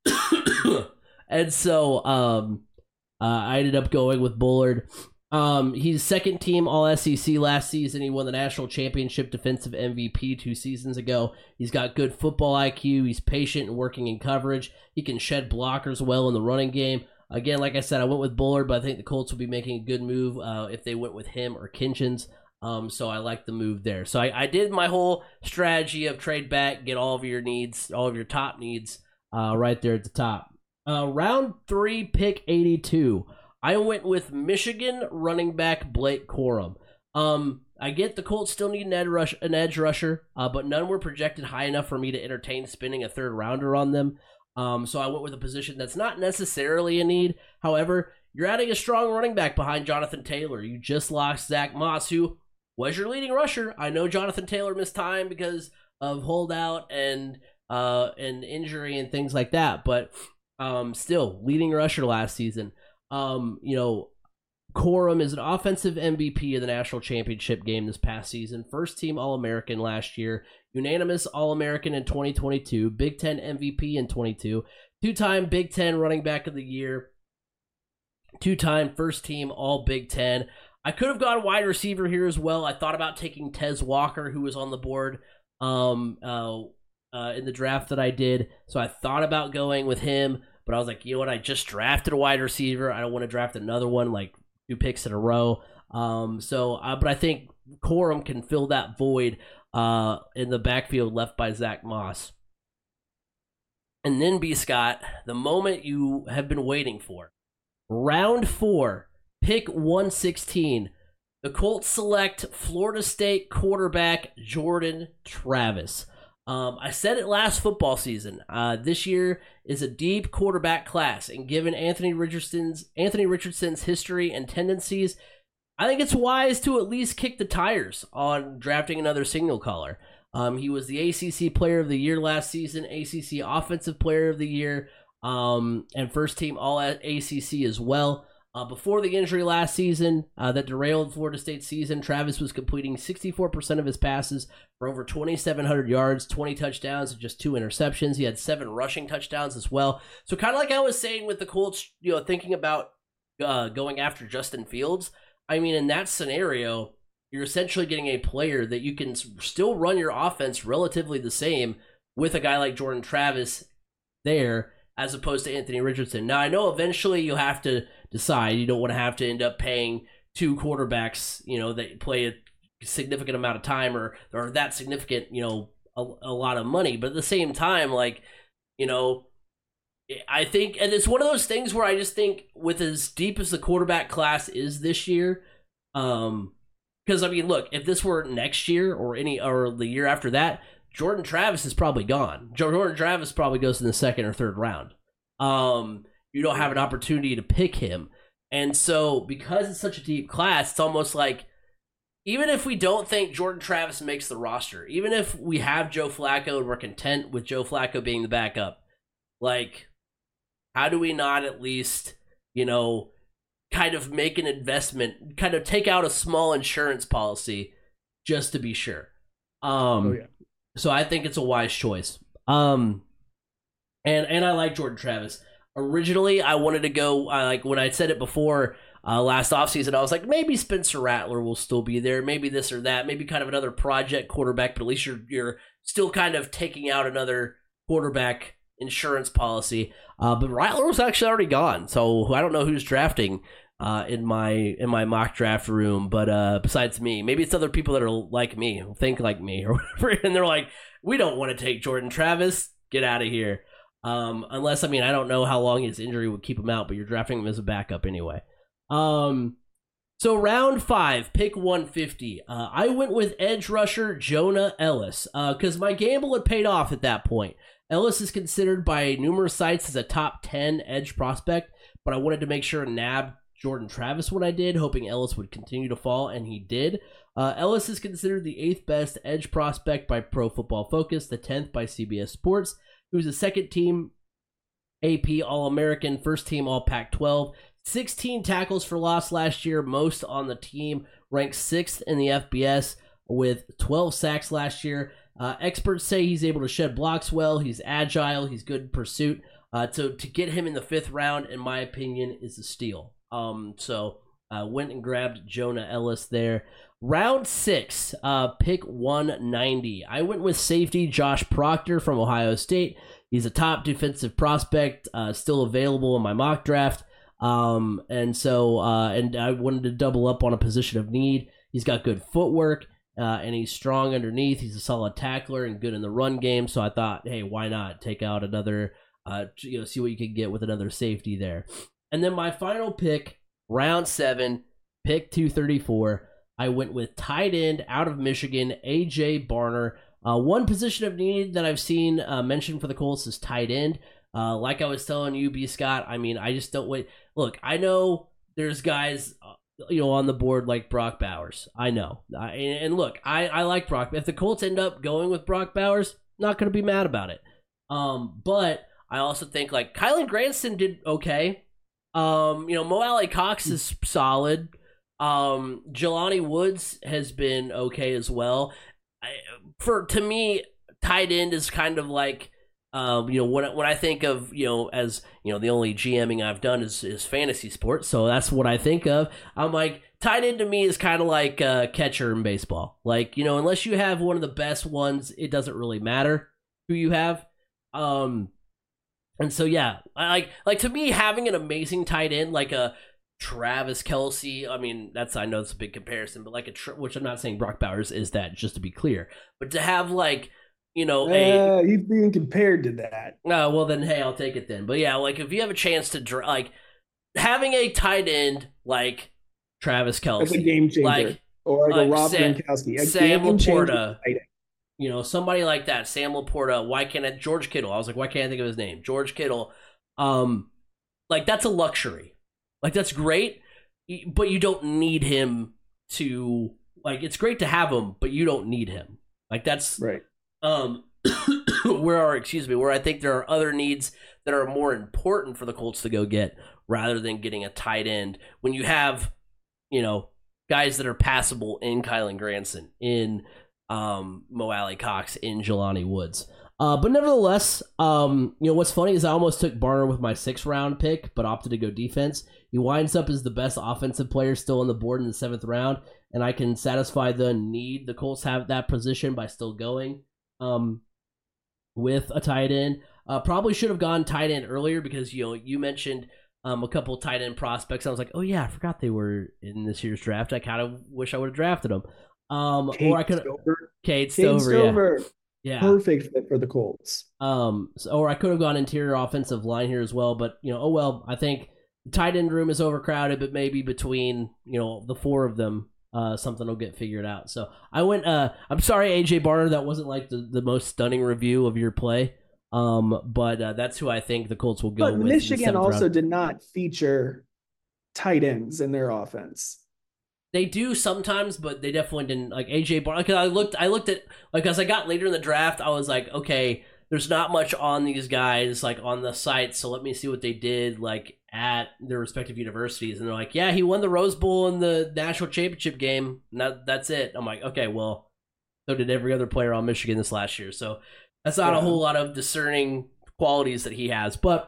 And so um, uh, I ended up going with Bullard. Um, he's second team All S E C last season. He won the national championship defensive M V P two seasons ago. He's got good football I Q. He's patient and working in coverage. He can shed blockers well in the running game. Again, like I said, I went with Bullard, but I think the Colts will be making a good move uh, if they went with him or Kinchens. Um, so I like the move there. So I, I did my whole strategy of trade back, get all of your needs, all of your top needs uh, right there at the top. Uh, round three, pick eighty-two. I went with Michigan running back Blake Corum. Um, I get the Colts still need an edge, rush, an edge rusher, uh, but none were projected high enough for me to entertain spending a third rounder on them. Um, so I went with a position that's not necessarily a need. However, you're adding a strong running back behind Jonathan Taylor. You just lost Zach Moss, who was your leading rusher. I know Jonathan Taylor missed time because of holdout and uh, and injury and things like that, but um, still leading rusher last season. Um, you know, Corum is an offensive M V P of the national championship game this past season. First team All-American last year. Unanimous All-American in twenty twenty-two. Big Ten M V P in twenty-two. Two-time Big Ten running back of the year. Two-time first team All-Big Ten. I could have gone wide receiver here as well. I thought about taking Tez Walker, who was on the board um, uh, uh, in the draft that I did. So I thought about going with him. But I was like, you know what? I just drafted a wide receiver. I don't want to draft another one, like two picks in a row. Um, so, uh, but I think Corum can fill that void uh, in the backfield left by Zach Moss. And then, B. Scott, the moment you have been waiting for. Round four, pick one sixteen. The Colts select Florida State quarterback Jordan Travis. Um, I said it last football season. Uh, this year is a deep quarterback class, and given Anthony Richardson's Anthony Richardson's history and tendencies, I think it's wise to at least kick the tires on drafting another signal caller. Um, he was the A C C Player of the Year last season, A C C Offensive Player of the Year, um, and first team All A C C as well. Uh, before the injury last season uh, that derailed Florida State's season, Travis was completing sixty-four percent of his passes for over twenty-seven hundred yards, twenty touchdowns, and just two interceptions. He had seven rushing touchdowns as well. So kind of like I was saying with the Colts, you know, thinking about uh, going after Justin Fields, I mean, in that scenario, you're essentially getting a player that you can still run your offense relatively the same with a guy like Jordan Travis there, as opposed to Anthony Richardson. Now, I know eventually you'll have to decide. You don't want to have to end up paying two quarterbacks, you know, that play a significant amount of time or, or that significant, you know, a, a lot of money. But at the same time, like, you know, I think, and it's one of those things where I just think with as deep as the quarterback class is this year, um, because, I mean, look, if this were next year or any or the year after that, Jordan Travis is probably gone. Jordan Travis probably goes in the second or third round. Um, you don't have an opportunity to pick him. And so because it's such a deep class, it's almost like even if we don't think Jordan Travis makes the roster, even if we have Joe Flacco and we're content with Joe Flacco being the backup, like, how do we not at least, you know, kind of make an investment, kind of take out a small insurance policy just to be sure? Um, oh, yeah. So I think it's a wise choice. Um, and and I like Jordan Travis. Originally, I wanted to go, uh, like when I said it before uh, last offseason, I was like, maybe Spencer Rattler will still be there. Maybe this or that. Maybe kind of another project quarterback, but at least you're you're still kind of taking out another quarterback insurance policy. Uh, but Rattler was actually already gone, so I don't know who's drafting uh, in my in my mock draft room. But uh, besides me, maybe it's other people that are like me, who think like me, or whatever, and they're like, we don't want to take Jordan Travis. Get out of here. Um, unless, I mean, I don't know how long his injury would keep him out, but you're drafting him as a backup anyway. Um, so round five, pick one fifty. Uh, I went with edge rusher Jonah Ellis because uh, my gamble had paid off at that point. Ellis is considered by numerous sites as a top ten edge prospect, but I wanted to make sure to nab Jordan Travis when I did, hoping Ellis would continue to fall, and he did. Uh, Ellis is considered the eighth best edge prospect by Pro Football Focus, the tenth by C B S Sports. He was a second team A P All-American, first team All Pac twelve, sixteen tackles for loss last year, most on the team, ranked sixth in the F B S with twelve sacks last year. Uh, experts say he's able to shed blocks well, he's agile, he's good in pursuit. Uh, so to get him in the fifth round, in my opinion, is a steal. Um, so uh, went and grabbed Jonah Ellis there. Round six, uh, pick one ninety. I went with safety Josh Proctor from Ohio State. He's a top defensive prospect, uh, still available in my mock draft. Um, and so, uh, and I wanted to double up on a position of need. He's got good footwork, uh, and he's strong underneath. He's a solid tackler and good in the run game. So I thought, hey, why not take out another, uh, you know, see what you can get with another safety there. And then my final pick, round seven, pick two thirty-four. I went with tight end out of Michigan, A J Barner. Uh, one position of need that I've seen uh, mentioned for the Colts is tight end. Uh, like I was telling you, B. Scott, I mean, I just don't wait. Look, I know there's guys, uh, you know, on the board like Brock Bowers. I know. I, and, and look, I, I like Brock. If the Colts end up going with Brock Bowers, not going to be mad about it. Um, but I also think like Kylan Granson did okay. Um, you know, Mo Alley Cox is solid. Um, Jelani Woods has been okay as well. I, for to me, tight end is kind of like, um, you know, when when I think of, you know, as you know, the only GMing I've done is is fantasy sports, so that's what I think of. I'm like, tight end to me is kind of like a catcher in baseball. Like, you know, unless you have one of the best ones, it doesn't really matter who you have. Um, and so yeah, I like like to me having an amazing tight end like a Travis Kelce, I mean, that's, I know it's a big comparison, but like a, which I'm not saying Brock Bowers is that, just to be clear, but to have like, you know, uh, a, he's being compared to that. Uh, well then, hey, I'll take it then. But yeah, like if you have a chance to, like having a tight end like Travis Kelce, that's a game changer, like, or like, like a Rob Sam, Gronkowski, a Sam Laporta, you know, somebody like that, Sam Laporta. Why can't I, George Kittle? I was like, why can't I think of his name? George Kittle. Um, like that's a luxury. Like, that's great, but you don't need him to, like, it's great to have him, but you don't need him. Like, that's, right. Um, where are, excuse me, where I think there are other needs that are more important for the Colts to go get rather than getting a tight end when you have, you know, guys that are passable in Kylan Granson, in um, Mo Alie-Cox, in Jelani Woods. Uh, but nevertheless, um, you know, what's funny is I almost took Barner with my sixth round pick, but opted to go defense. He winds up as the best offensive player still on the board in the seventh round, and I can satisfy the need the Colts have at that position by still going um, with a tight end. Uh, probably should have gone tight end earlier because, you know, you mentioned um, a couple tight end prospects. I was like, oh yeah, I forgot they were in this year's draft. I kind of wish I would have drafted them. Um, or I could Cade Stover. Stover. Yeah. Yeah. Perfect fit for the Colts. Um, so, or I could have gone interior offensive line here as well, but, you know, oh well, I think the tight end room is overcrowded, but maybe between, you know, the four of them, uh, something will get figured out. So I went, uh, I'm sorry, A J Barner, that wasn't like the, the most stunning review of your play. Um, but uh, that's who I think the Colts will go but with. Michigan also round. did not feature tight ends in their offense. They do sometimes, but they definitely didn't. Like A J Barner, because I looked, I looked at like as I got later in the draft, I was like, okay, there's not much on these guys like on the site, so let me see what they did like at their respective universities. And they're like, yeah, he won the Rose Bowl in the national championship game. And that, that's it. I'm like, okay, well, so did every other player on Michigan this last year. So that's not yeah. a whole lot of discerning qualities that he has. But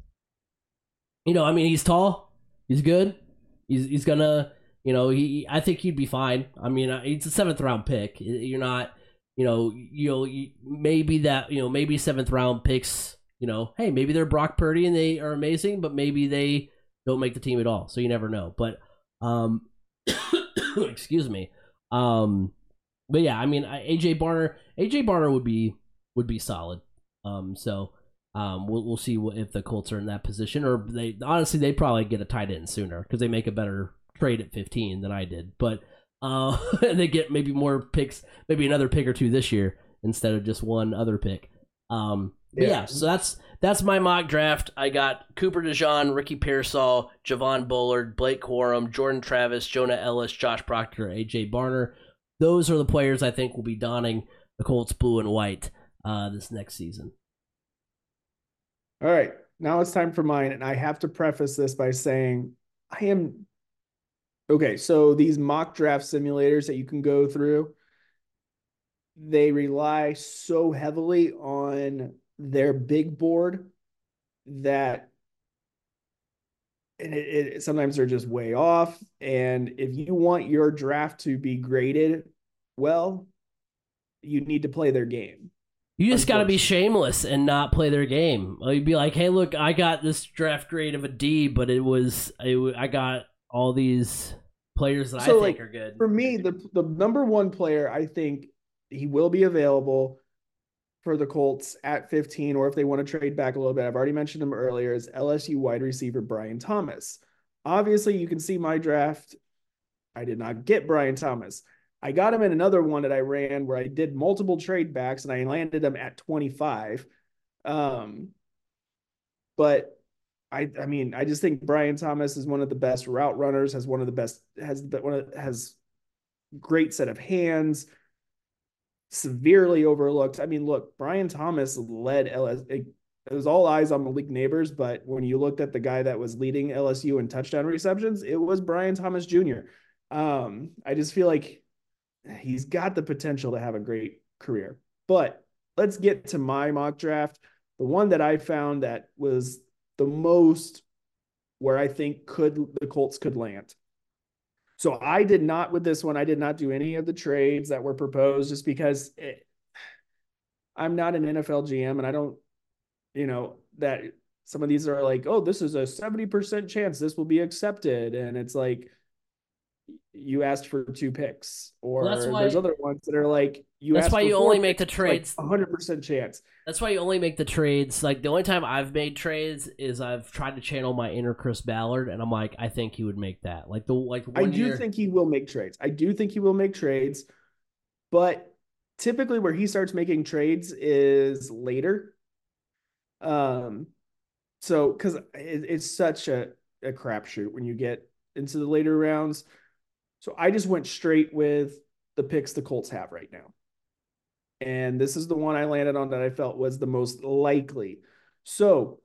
you know, I mean, he's tall, he's good, he's he's gonna. You know, he. I think he'd be fine. I mean, it's a seventh round pick. You're not, you know, you know, maybe that, you know, maybe seventh round picks. You know, hey, maybe they're Brock Purdy and they are amazing, but maybe they don't make the team at all. So you never know. But, um, excuse me. Um, but yeah, I mean, A J Barner, A J Barner would be would be solid. Um, so. Um, we'll we'll see what, if the Colts are in that position, or they honestly they probably get a tight end sooner because they make a better trade at fifteen than I did. But uh, they get maybe more picks, maybe another pick or two this year instead of just one other pick. Um, yeah. yeah, so that's that's my mock draft. I got Cooper DeJean, Ricky Pearsall, Javon Bullard, Blake Corum, Jordan Travis, Jonah Ellis, Josh Proctor, A J Barner. Those are the players I think will be donning the Colts blue and white uh, this next season. All right, now it's time for mine, and I have to preface this by saying I am okay. So these mock draft simulators that you can go through, they rely so heavily on their big board that and it, it sometimes they're just way off. And if you want your draft to be graded well, you need to play their game. You just got to be shameless and not play their game. You'd be like, hey, look, I got this draft grade of a D, but it was, it, I got all these players that so I think like, are good. For me, the the number one player, I think he will be available for the Colts at fifteen, or if they want to trade back a little bit, I've already mentioned him earlier, is L S U wide receiver Brian Thomas. Obviously, you can see my draft. I did not get Brian Thomas. I got him in another one that I ran where I did multiple trade backs and I landed him at twenty-five. Um, but I, I mean, I just think Brian Thomas is one of the best route runners, has one of the best, has one of, has great set of hands, severely overlooked. I mean, look, Brian Thomas led L S U. It, it was all eyes on Malik Neighbors, but when you looked at the guy that was leading L S U in touchdown receptions, it was Brian Thomas Junior Um, I just feel like he's got the potential to have a great career. But let's get to my mock draft. The one that I found that was the most where I think could the Colts could land. So I did not with this one. I did not do any of the trades that were proposed just because it, I'm not an N F L G M and I don't, you know, that some of these are like, oh, this is a seventy percent chance this will be accepted. And it's like, you asked for two picks, or well, why, there's other ones that are like you. That's why you only make the trades. A hundred percent chance. That's why you only make the trades. Like the only time I've made trades is I've tried to channel my inner Chris Ballard, and I'm like, I think he would make that. Like the like. I do year... think he will make trades. I do think he will make trades, but typically where he starts making trades is later. Um, so because it, it's such a a crapshoot when you get into the later rounds. So I just went straight with the picks the Colts have right now. And this is the one I landed on that I felt was the most likely. So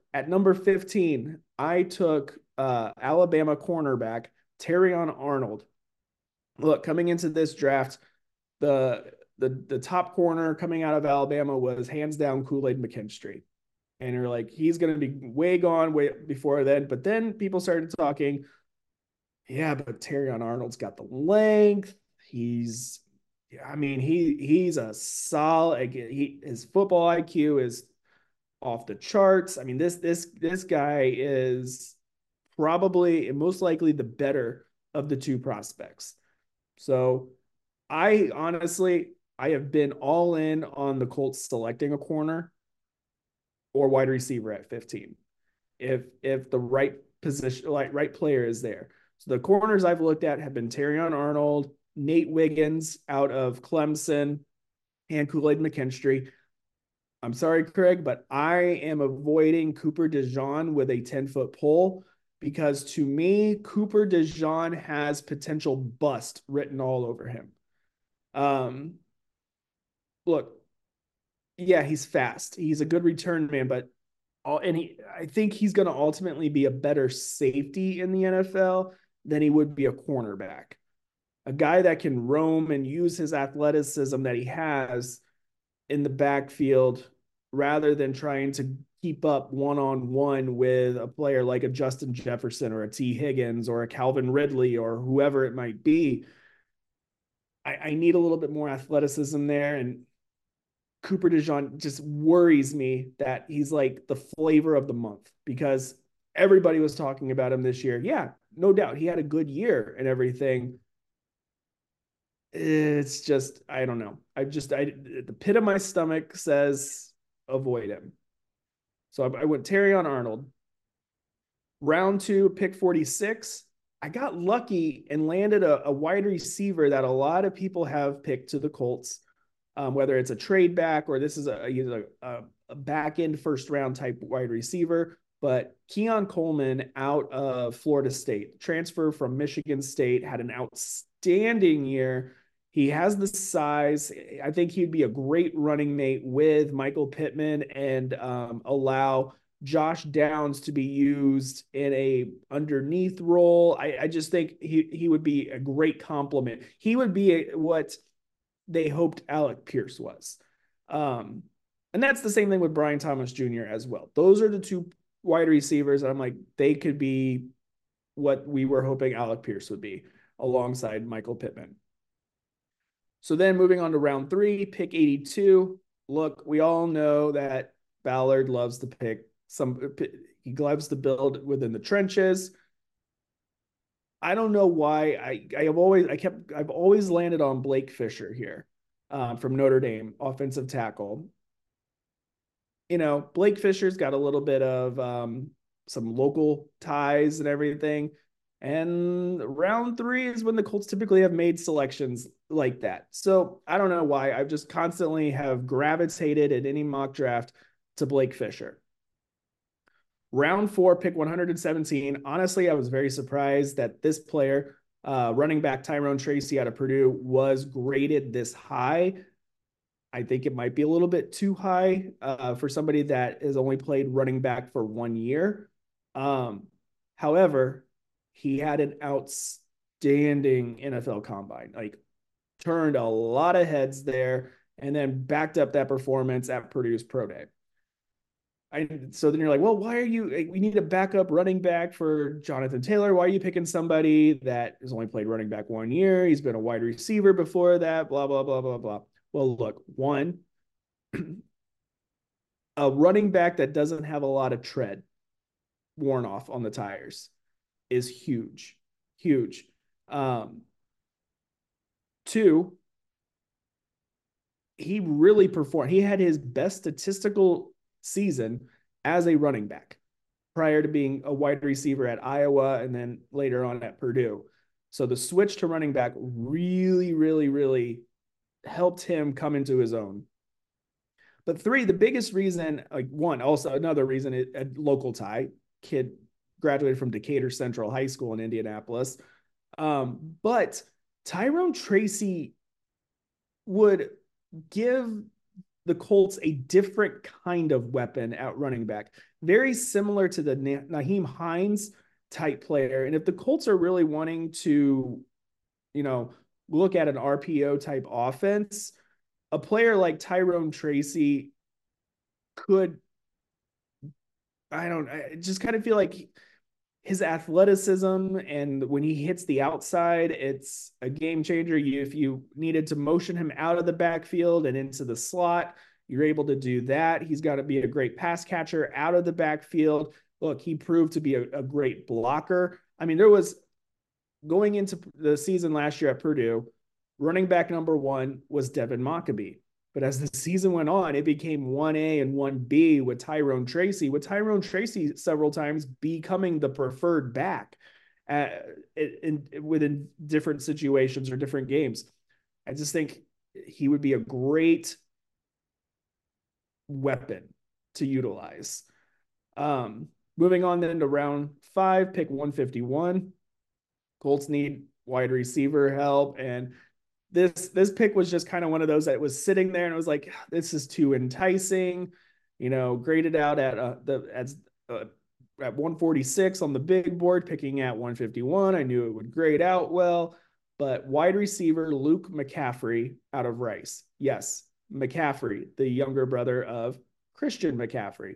at number fifteen, I took uh, Alabama cornerback Terrion Arnold. Look, coming into this draft, the the the top corner coming out of Alabama was hands down Kool-Aid McKinstry. And you're like, he's going to be way gone way before then. But then people started talking, yeah, but Terrion Arnold's got the length. He's, I mean, he he's a solid. He his football I Q is off the charts. I mean, this this this guy is probably and most likely the better of the two prospects. So I honestly, I have been all in on the Colts selecting a corner or wide receiver at fifteen. If if the right position, like right player is there. So the corners I've looked at have been Terrion Arnold, Nate Wiggins out of Clemson, and Kool-Aid McKinstry. I'm sorry, Craig, but I am avoiding Cooper DeJean with a ten-foot pole because to me, Cooper DeJean has potential bust written all over him. Um, look, yeah, he's fast. He's a good return man, but all, and he, I think he's going to ultimately be a better safety in the N F L than he would be a cornerback. A guy that can roam and use his athleticism that he has in the backfield rather than trying to keep up one-on-one with a player like a Justin Jefferson or a T. Higgins or a Calvin Ridley or whoever it might be. I, I need a little bit more athleticism there. And Cooper DeJean just worries me that he's like the flavor of the month because everybody was talking about him this year. Yeah, no doubt. He had a good year and everything. It's just, I don't know. I just, I, the pit of my stomach says avoid him. So I, I went Terrion Arnold. Round two, pick forty-six. I got lucky and landed a, a wide receiver that a lot of people have picked to the Colts, um, whether it's a trade back or this is a, a, a, a back end first round type wide receiver. But Keon Coleman out of Florida State, transfer from Michigan State, had an outstanding year. He has the size. I think he'd be a great running mate with Michael Pittman and um, allow Josh Downs to be used in a underneath role. I, I just think he, he would be a great complement. He would be a, what they hoped Alec Pierce was. Um, and that's the same thing with Brian Thomas Junior as well. Those are the two wide receivers. I'm like, they could be what we were hoping Alec Pierce would be alongside Michael Pittman. So then moving on to round three, pick eighty-two. Look, we all know that Ballard loves to pick some, he loves to build within the trenches. I don't know why I, I have always, I kept, I've always landed on Blake Fisher here uh, from Notre Dame, offensive tackle. You know, Blake Fisher's got a little bit of um, some local ties and everything. And round three is when the Colts typically have made selections like that. So I don't know why. I've just constantly have gravitated in any mock draft to Blake Fisher. Round four, pick one hundred seventeen. Honestly, I was very surprised that this player, uh, running back Tyrone Tracy out of Purdue, was graded this high. I think it might be a little bit too high uh, for somebody that has only played running back for one year. Um, however, he had an outstanding N F L combine, like turned a lot of heads there and then backed up that performance at Purdue's Pro Day. I, so then you're like, well, why are you, we need a backup running back for Jonathan Taylor. Why are you picking somebody that has only played running back one year? He's been a wide receiver before that, blah, blah, blah, blah, blah. Well, look, one, a running back that doesn't have a lot of tread worn off on the tires is huge, huge. Um, two, he really performed. He had his best statistical season as a running back prior to being a wide receiver at Iowa and then later on at Purdue. So the switch to running back really, really, really helped him come into his own. But three, the biggest reason, like one, also another reason, it, a local tie, kid graduated from Decatur Central High School in Indianapolis. Um, but Tyrone Tracy would give the Colts a different kind of weapon at running back. very similar to the Nyheim Hines type player. And if the Colts are really wanting to, you know, look at an R P O type offense, a player like Tyrone Tracy could, I don't, I just kind of feel like his athleticism, and when he hits the outside, it's a game changer. You, if you needed to motion him out of the backfield and into the slot, you're able to do that. He's got to be a great pass catcher out of the backfield. Look, he proved to be a, a great blocker. I mean, there was, going into the season last year at Purdue, running back number one was Devin Mockobee. But as the season went on, it became one A and one B with Tyrone Tracy, with Tyrone Tracy several times becoming the preferred back uh, in, in, within different situations or different games. I just think he would be a great weapon to utilize. Um, moving on then to round five, pick one fifty-one. Colts need wide receiver help, and this this pick was just kind of one of those that was sitting there and it was like, this is too enticing, you know, graded out at uh, the as uh, at one forty-six on the big board, picking at one fifty-one. I knew it would grade out well, but wide receiver Luke McCaffrey out of Rice. Yes, McCaffrey, the younger brother of Christian McCaffrey.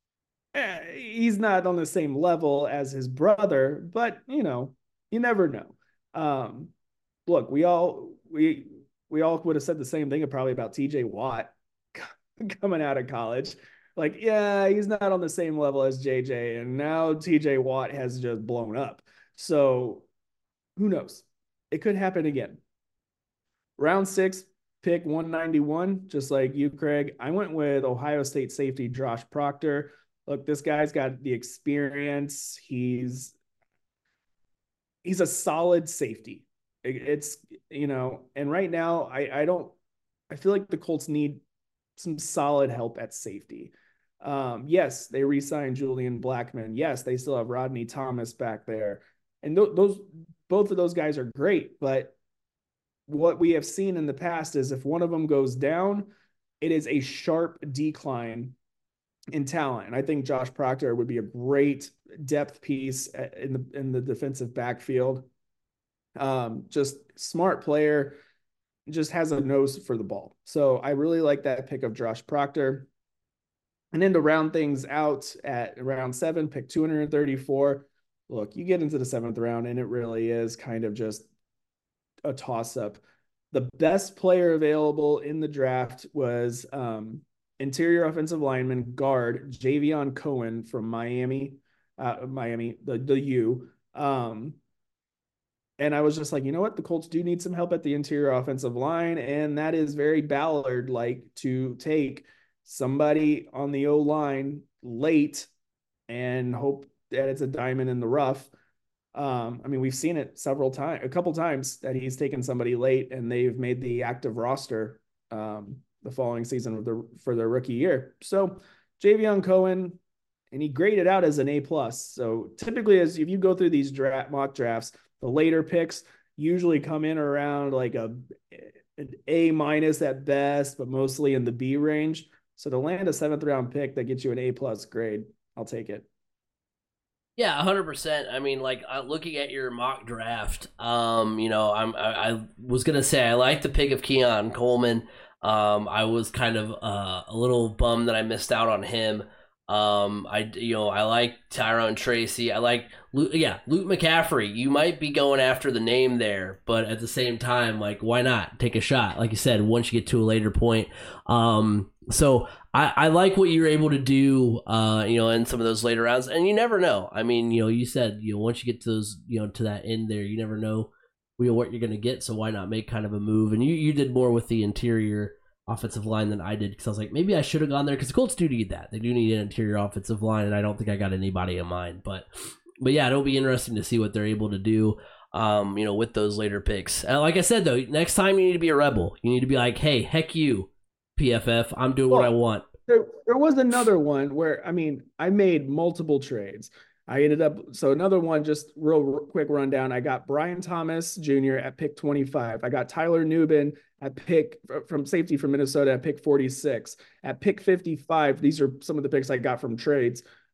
Eh, he's not on the same level as his brother, but you know, you never know. Um, look, we all we we all would have said the same thing probably about T J Watt coming out of college. Like, yeah, he's not on the same level as J J, and now T J Watt has just blown up. So who knows? It could happen again. Round six, pick one ninety-one, just like you, Craig. I went with Ohio State safety Josh Proctor. Look, this guy's got the experience. He's he's a solid safety. It's, you know, and right now I, I don't, I feel like the Colts need some solid help at safety. Um, yes, they re-signed Julian Blackmon. Yes, they still have Rodney Thomas back there. And th- those, both of those guys are great. But what we have seen in the past is if one of them goes down, it is a sharp decline in talent. And I think Josh Proctor would be a great depth piece in the, in the defensive backfield. Um, just smart player, just has a nose for the ball. So I really like that pick of Josh Proctor. And then to round things out at round seven, pick two thirty-four. Look, you get into the seventh round and it really is kind of just a toss-up. The best player available in the draft was um, interior offensive lineman guard Javion Cohen from Miami, uh, Miami, the, the U. Um, And I was just like, you know what? The Colts do need some help at the interior offensive line. And that is very Ballard-like to take somebody on the O-line late and hope that it's a diamond in the rough. Um, I mean, we've seen it several times, a couple times that he's taken somebody late and they've made the active roster um, the following season of the, for their rookie year. So Javion Cohen, and he graded out as an A plus. So typically, as if you go through these draft mock drafts, the later picks usually come in around like a an A minus at best, but mostly in the B range. So to land a seventh round pick that gets you an A plus grade, I'll take it. Yeah, one hundred percent. I mean, like uh, looking at your mock draft, um, you know, I'm I, I was gonna say I like the pick of Keon Coleman. Um, I was kind of uh, a little bummed that I missed out on him. Um, I you know I like Tyrone Tracy. I like Luke, yeah, Luke McCaffrey. You might be going after the name there, but at the same time, like, why not take a shot? Like you said, once you get to a later point. Um, so I, I like what you're able to do. Uh, you know, in some of those later rounds, and you never know. I mean, you know, you said you know once you get to those, you know, to that end there, you never know, you know, what you're gonna get. So why not make kind of a move? And you you did more with the interior offensive line than I did, because I was like, maybe I should have gone there, because the Colts do need that. They do need an interior offensive line, and I don't think I got anybody in mind. But but yeah, it'll be interesting to see what they're able to do, um, you know, with those later picks. Uh, like I said, though, next time you need to be a rebel. You need to be like, hey, heck you, P F F. I'm doing well, what I want. There, there was another one where, I mean, I made multiple trades. I ended up, so another one, just real quick rundown. I got Brian Thomas Junior at pick twenty-five. I got Tyler Nubin at pick from safety from Minnesota at pick forty-six. At pick fifty-five, these are some of the picks I got from trades.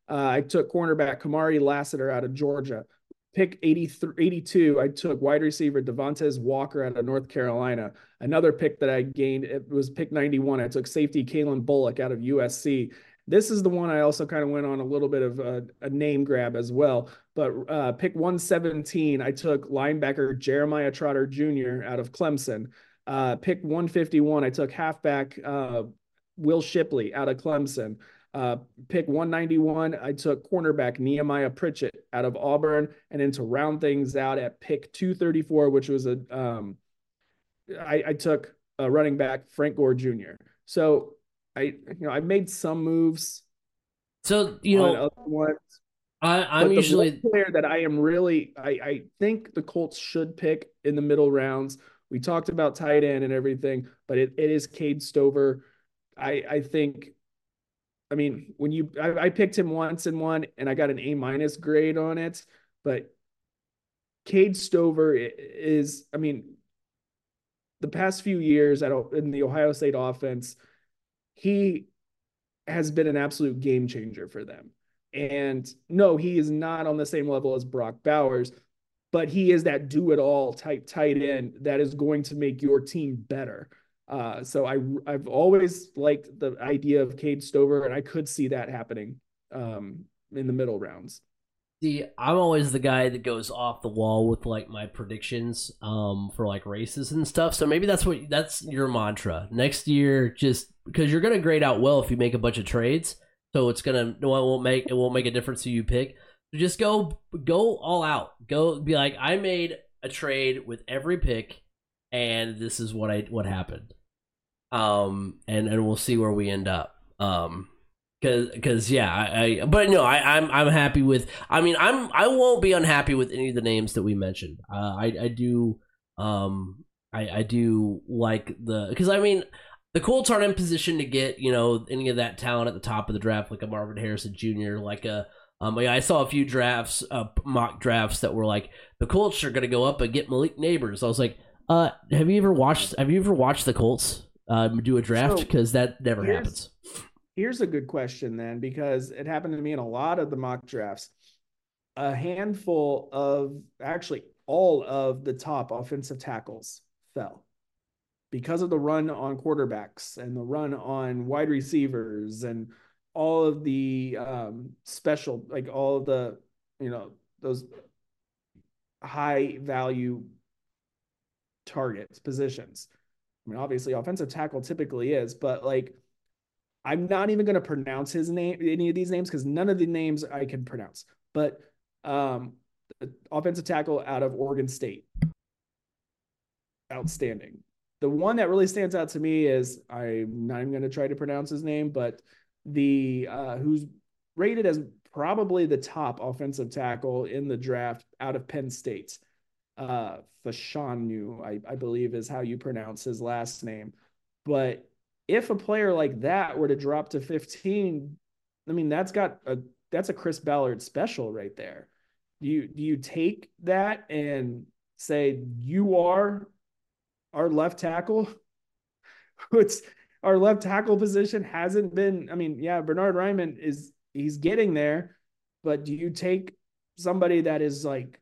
Uh, I took cornerback Kamari Lassiter out of Georgia. Pick eighty-three, eighty-two, I took wide receiver Devontae Walker out of North Carolina. Another pick that I gained, it was pick ninety-one. I took safety Kalen Bullock out of U S C. This is the one I also kind of went on a little bit of a, a name grab as well. But uh, pick one seventeen, I took linebacker Jeremiah Trotter Junior out of Clemson. Uh, pick one fifty-one, I took halfback uh, Will Shipley out of Clemson. Uh, pick one ninety-one, I took cornerback Nehemiah Pritchett out of Auburn. And then to round things out at pick two thirty-four, which was a, um, I, I took a running back Frank Gore Junior So I, you know, I made some moves. So, you know, other ones, I, I'm but usually the player that I am really, I, I think the Colts should pick in the middle rounds. We talked about tight end and everything, but it, it is Cade Stover. I, I think, I mean, when you, I, I picked him once in one and I got an A minus grade on it, but Cade Stover is, I mean, the past few years at, in the Ohio State offense, he has been an absolute game changer for them. And no, he is not on the same level as Brock Bowers, but he is that do-it-all type tight end that is going to make your team better. Uh, so I, I've always liked the idea of Cade Stover, and I could see that happening um, in the middle rounds. See, I'm always the guy that goes off the wall with like my predictions um, for like races and stuff. So maybe that's what that's your mantra next year. Just because you're gonna grade out well if you make a bunch of trades, so it's gonna no, it won't make it won't make a difference who you pick. So just go go all out. Go be like, I made a trade with every pick, and this is what I what happened. Um, and and we'll see where we end up. Um. Cause, cause, yeah, I, I, but no, I, I'm, I'm happy with. I mean, I'm, I won't be unhappy with any of the names that we mentioned. Uh, I, I do, um, I, I do like the, because I mean, the Colts aren't in position to get, you know, any of that talent at the top of the draft, like a Marvin Harrison Junior, like a, um, yeah, I saw a few drafts, uh, mock drafts that were like the Colts are going to go up and get Malik Neighbors. I was like, uh, have you ever watched? Have you ever watched the Colts um, do a draft? Because so, that never happens. Here's a good question then, because it happened to me in a lot of the mock drafts. A handful of, actually all of the top offensive tackles fell because of the run on quarterbacks and the run on wide receivers and all of the um, special, like all of the, you know, those high value targets, positions. I mean, obviously offensive tackle typically is, but like, I'm not even going to pronounce his name, any of these names, because none of the names I can pronounce. But um, offensive tackle out of Oregon State, outstanding. The one that really stands out to me is, I'm not even going to try to pronounce his name, but the uh, who's rated as probably the top offensive tackle in the draft out of Penn State. Uh, Fashanu, I, I believe is how you pronounce his last name. But if a player like that were to drop to fifteen, I mean, that's got a, that's a Chris Ballard special right there. Do you, do you take that and say, you are our left tackle? It's our left tackle position hasn't been, I mean, yeah, Bernhard Raimann is, he's getting there, but do you take somebody that is like,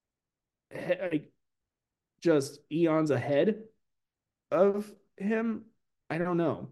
like just eons ahead of him? I don't know,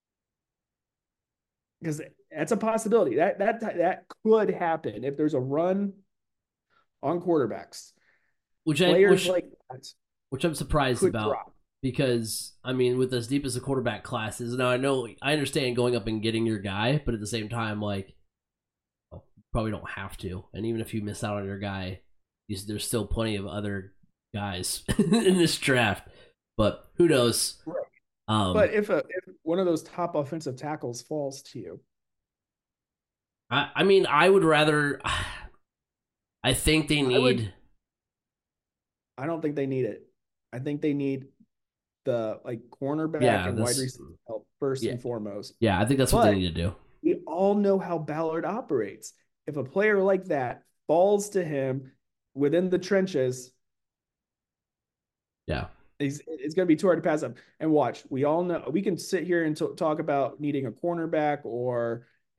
because that's a possibility. That that that could happen if there's a run on quarterbacks. Which I which, like that, which I'm surprised about drop. Because I mean, with as deep as the quarterback class is now, I know I understand going up and getting your guy, but at the same time, like, well, you probably don't have to. And even if you miss out on your guy, you, there's still plenty of other guys in this draft. But who knows? Right. Um, but if a if one of those top offensive tackles falls to you, I, I mean, I would rather. I think they need. I, would, I don't think they need it. I think they need the like cornerback yeah, and this, wide receiver help first yeah. and foremost. Yeah, I think that's but what they need to do. We all know how Ballard operates. If a player like that falls to him within the trenches, yeah. It's, it's going to be too hard to pass up. And watch, we all know, we can sit here and t- talk about needing a cornerback or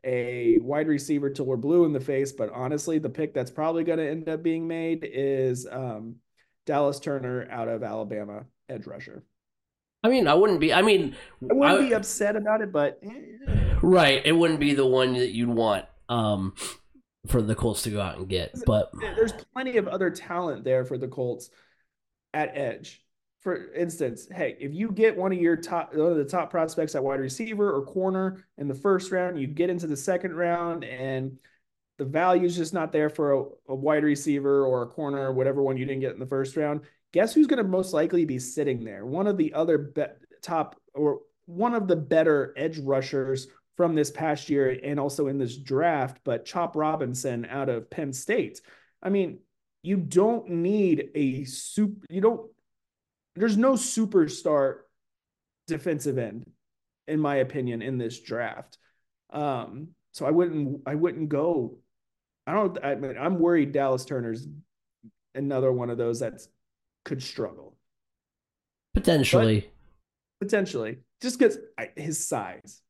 a wide receiver till we're blue in the face. But honestly, the pick that's probably going to end up being made is um, Dallas Turner out of Alabama, edge rusher. I mean, I wouldn't be. I mean, I wouldn't I, be upset about it, but eh. Right, it wouldn't be the one that you'd want um, for the Colts to go out and get. But there's plenty of other talent there for the Colts at edge. For instance, hey, if you get one of your top, one of the top prospects at wide receiver or corner in the first round, you get into the second round, and the value is just not there for a, a wide receiver or a corner or whatever one you didn't get in the first round. Guess who's going to most likely be sitting there? One of the other be- top or one of the better edge rushers from this past year and also in this draft, but Chop Robinson out of Penn State. I mean, you don't need a super, you don't, there's no superstar defensive end, in my opinion, in this draft. Um, so I wouldn't, I wouldn't go. I don't, I mean, I'm worried Dallas Turner's another one of those that's could struggle. Potentially. But potentially. Just because his size.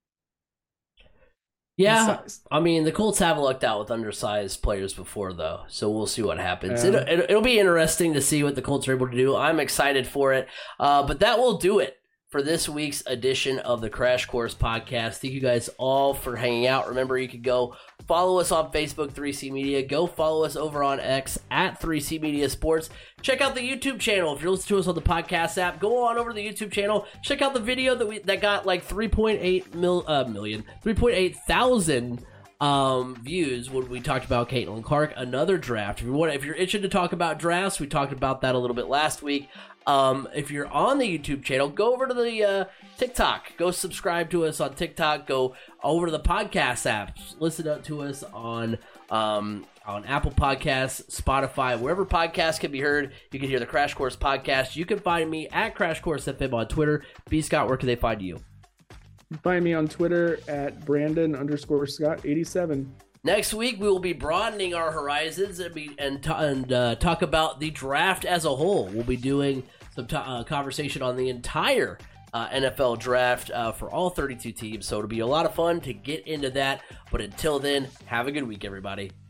Yeah. His size. I mean, the Colts have lucked out with undersized players before, though. So we'll see what happens. Yeah. It, it, it'll be interesting to see what the Colts are able to do. I'm excited for it. Uh, but that will do it for this week's edition of the Crash Course Podcast. Thank you guys all for hanging out. Remember, you can go follow us on Facebook, three C Media. Go follow us over on X at three C Media Sports. Check out the YouTube channel. If you're listening to us on the podcast app, go on over to the YouTube channel. Check out the video that we that got like three point eight mil, uh, million, three point eight thousand um, views when we talked about Caitlin Clark, another draft. If you want, if you're itching to talk about drafts, we talked about that a little bit last week. Um, if you're on the YouTube channel, go over to the uh, TikTok. Go subscribe to us on TikTok. Go over to the podcast app. Listen to us on um, on Apple Podcasts, Spotify, wherever podcasts can be heard. You can hear the Crash Course Podcast. You can find me at Crash Course F M on Twitter. B. Scott, where can they find you? Find me on Twitter at Brandon underscore Scott eighty-seven. Next week, we will be broadening our horizons and, be, and, t- and uh, talk about the draft as a whole. We'll be doing some t- uh, conversation on the entire uh, N F L draft uh, for all thirty-two teams. So it'll be a lot of fun to get into that. But until then, have a good week, everybody.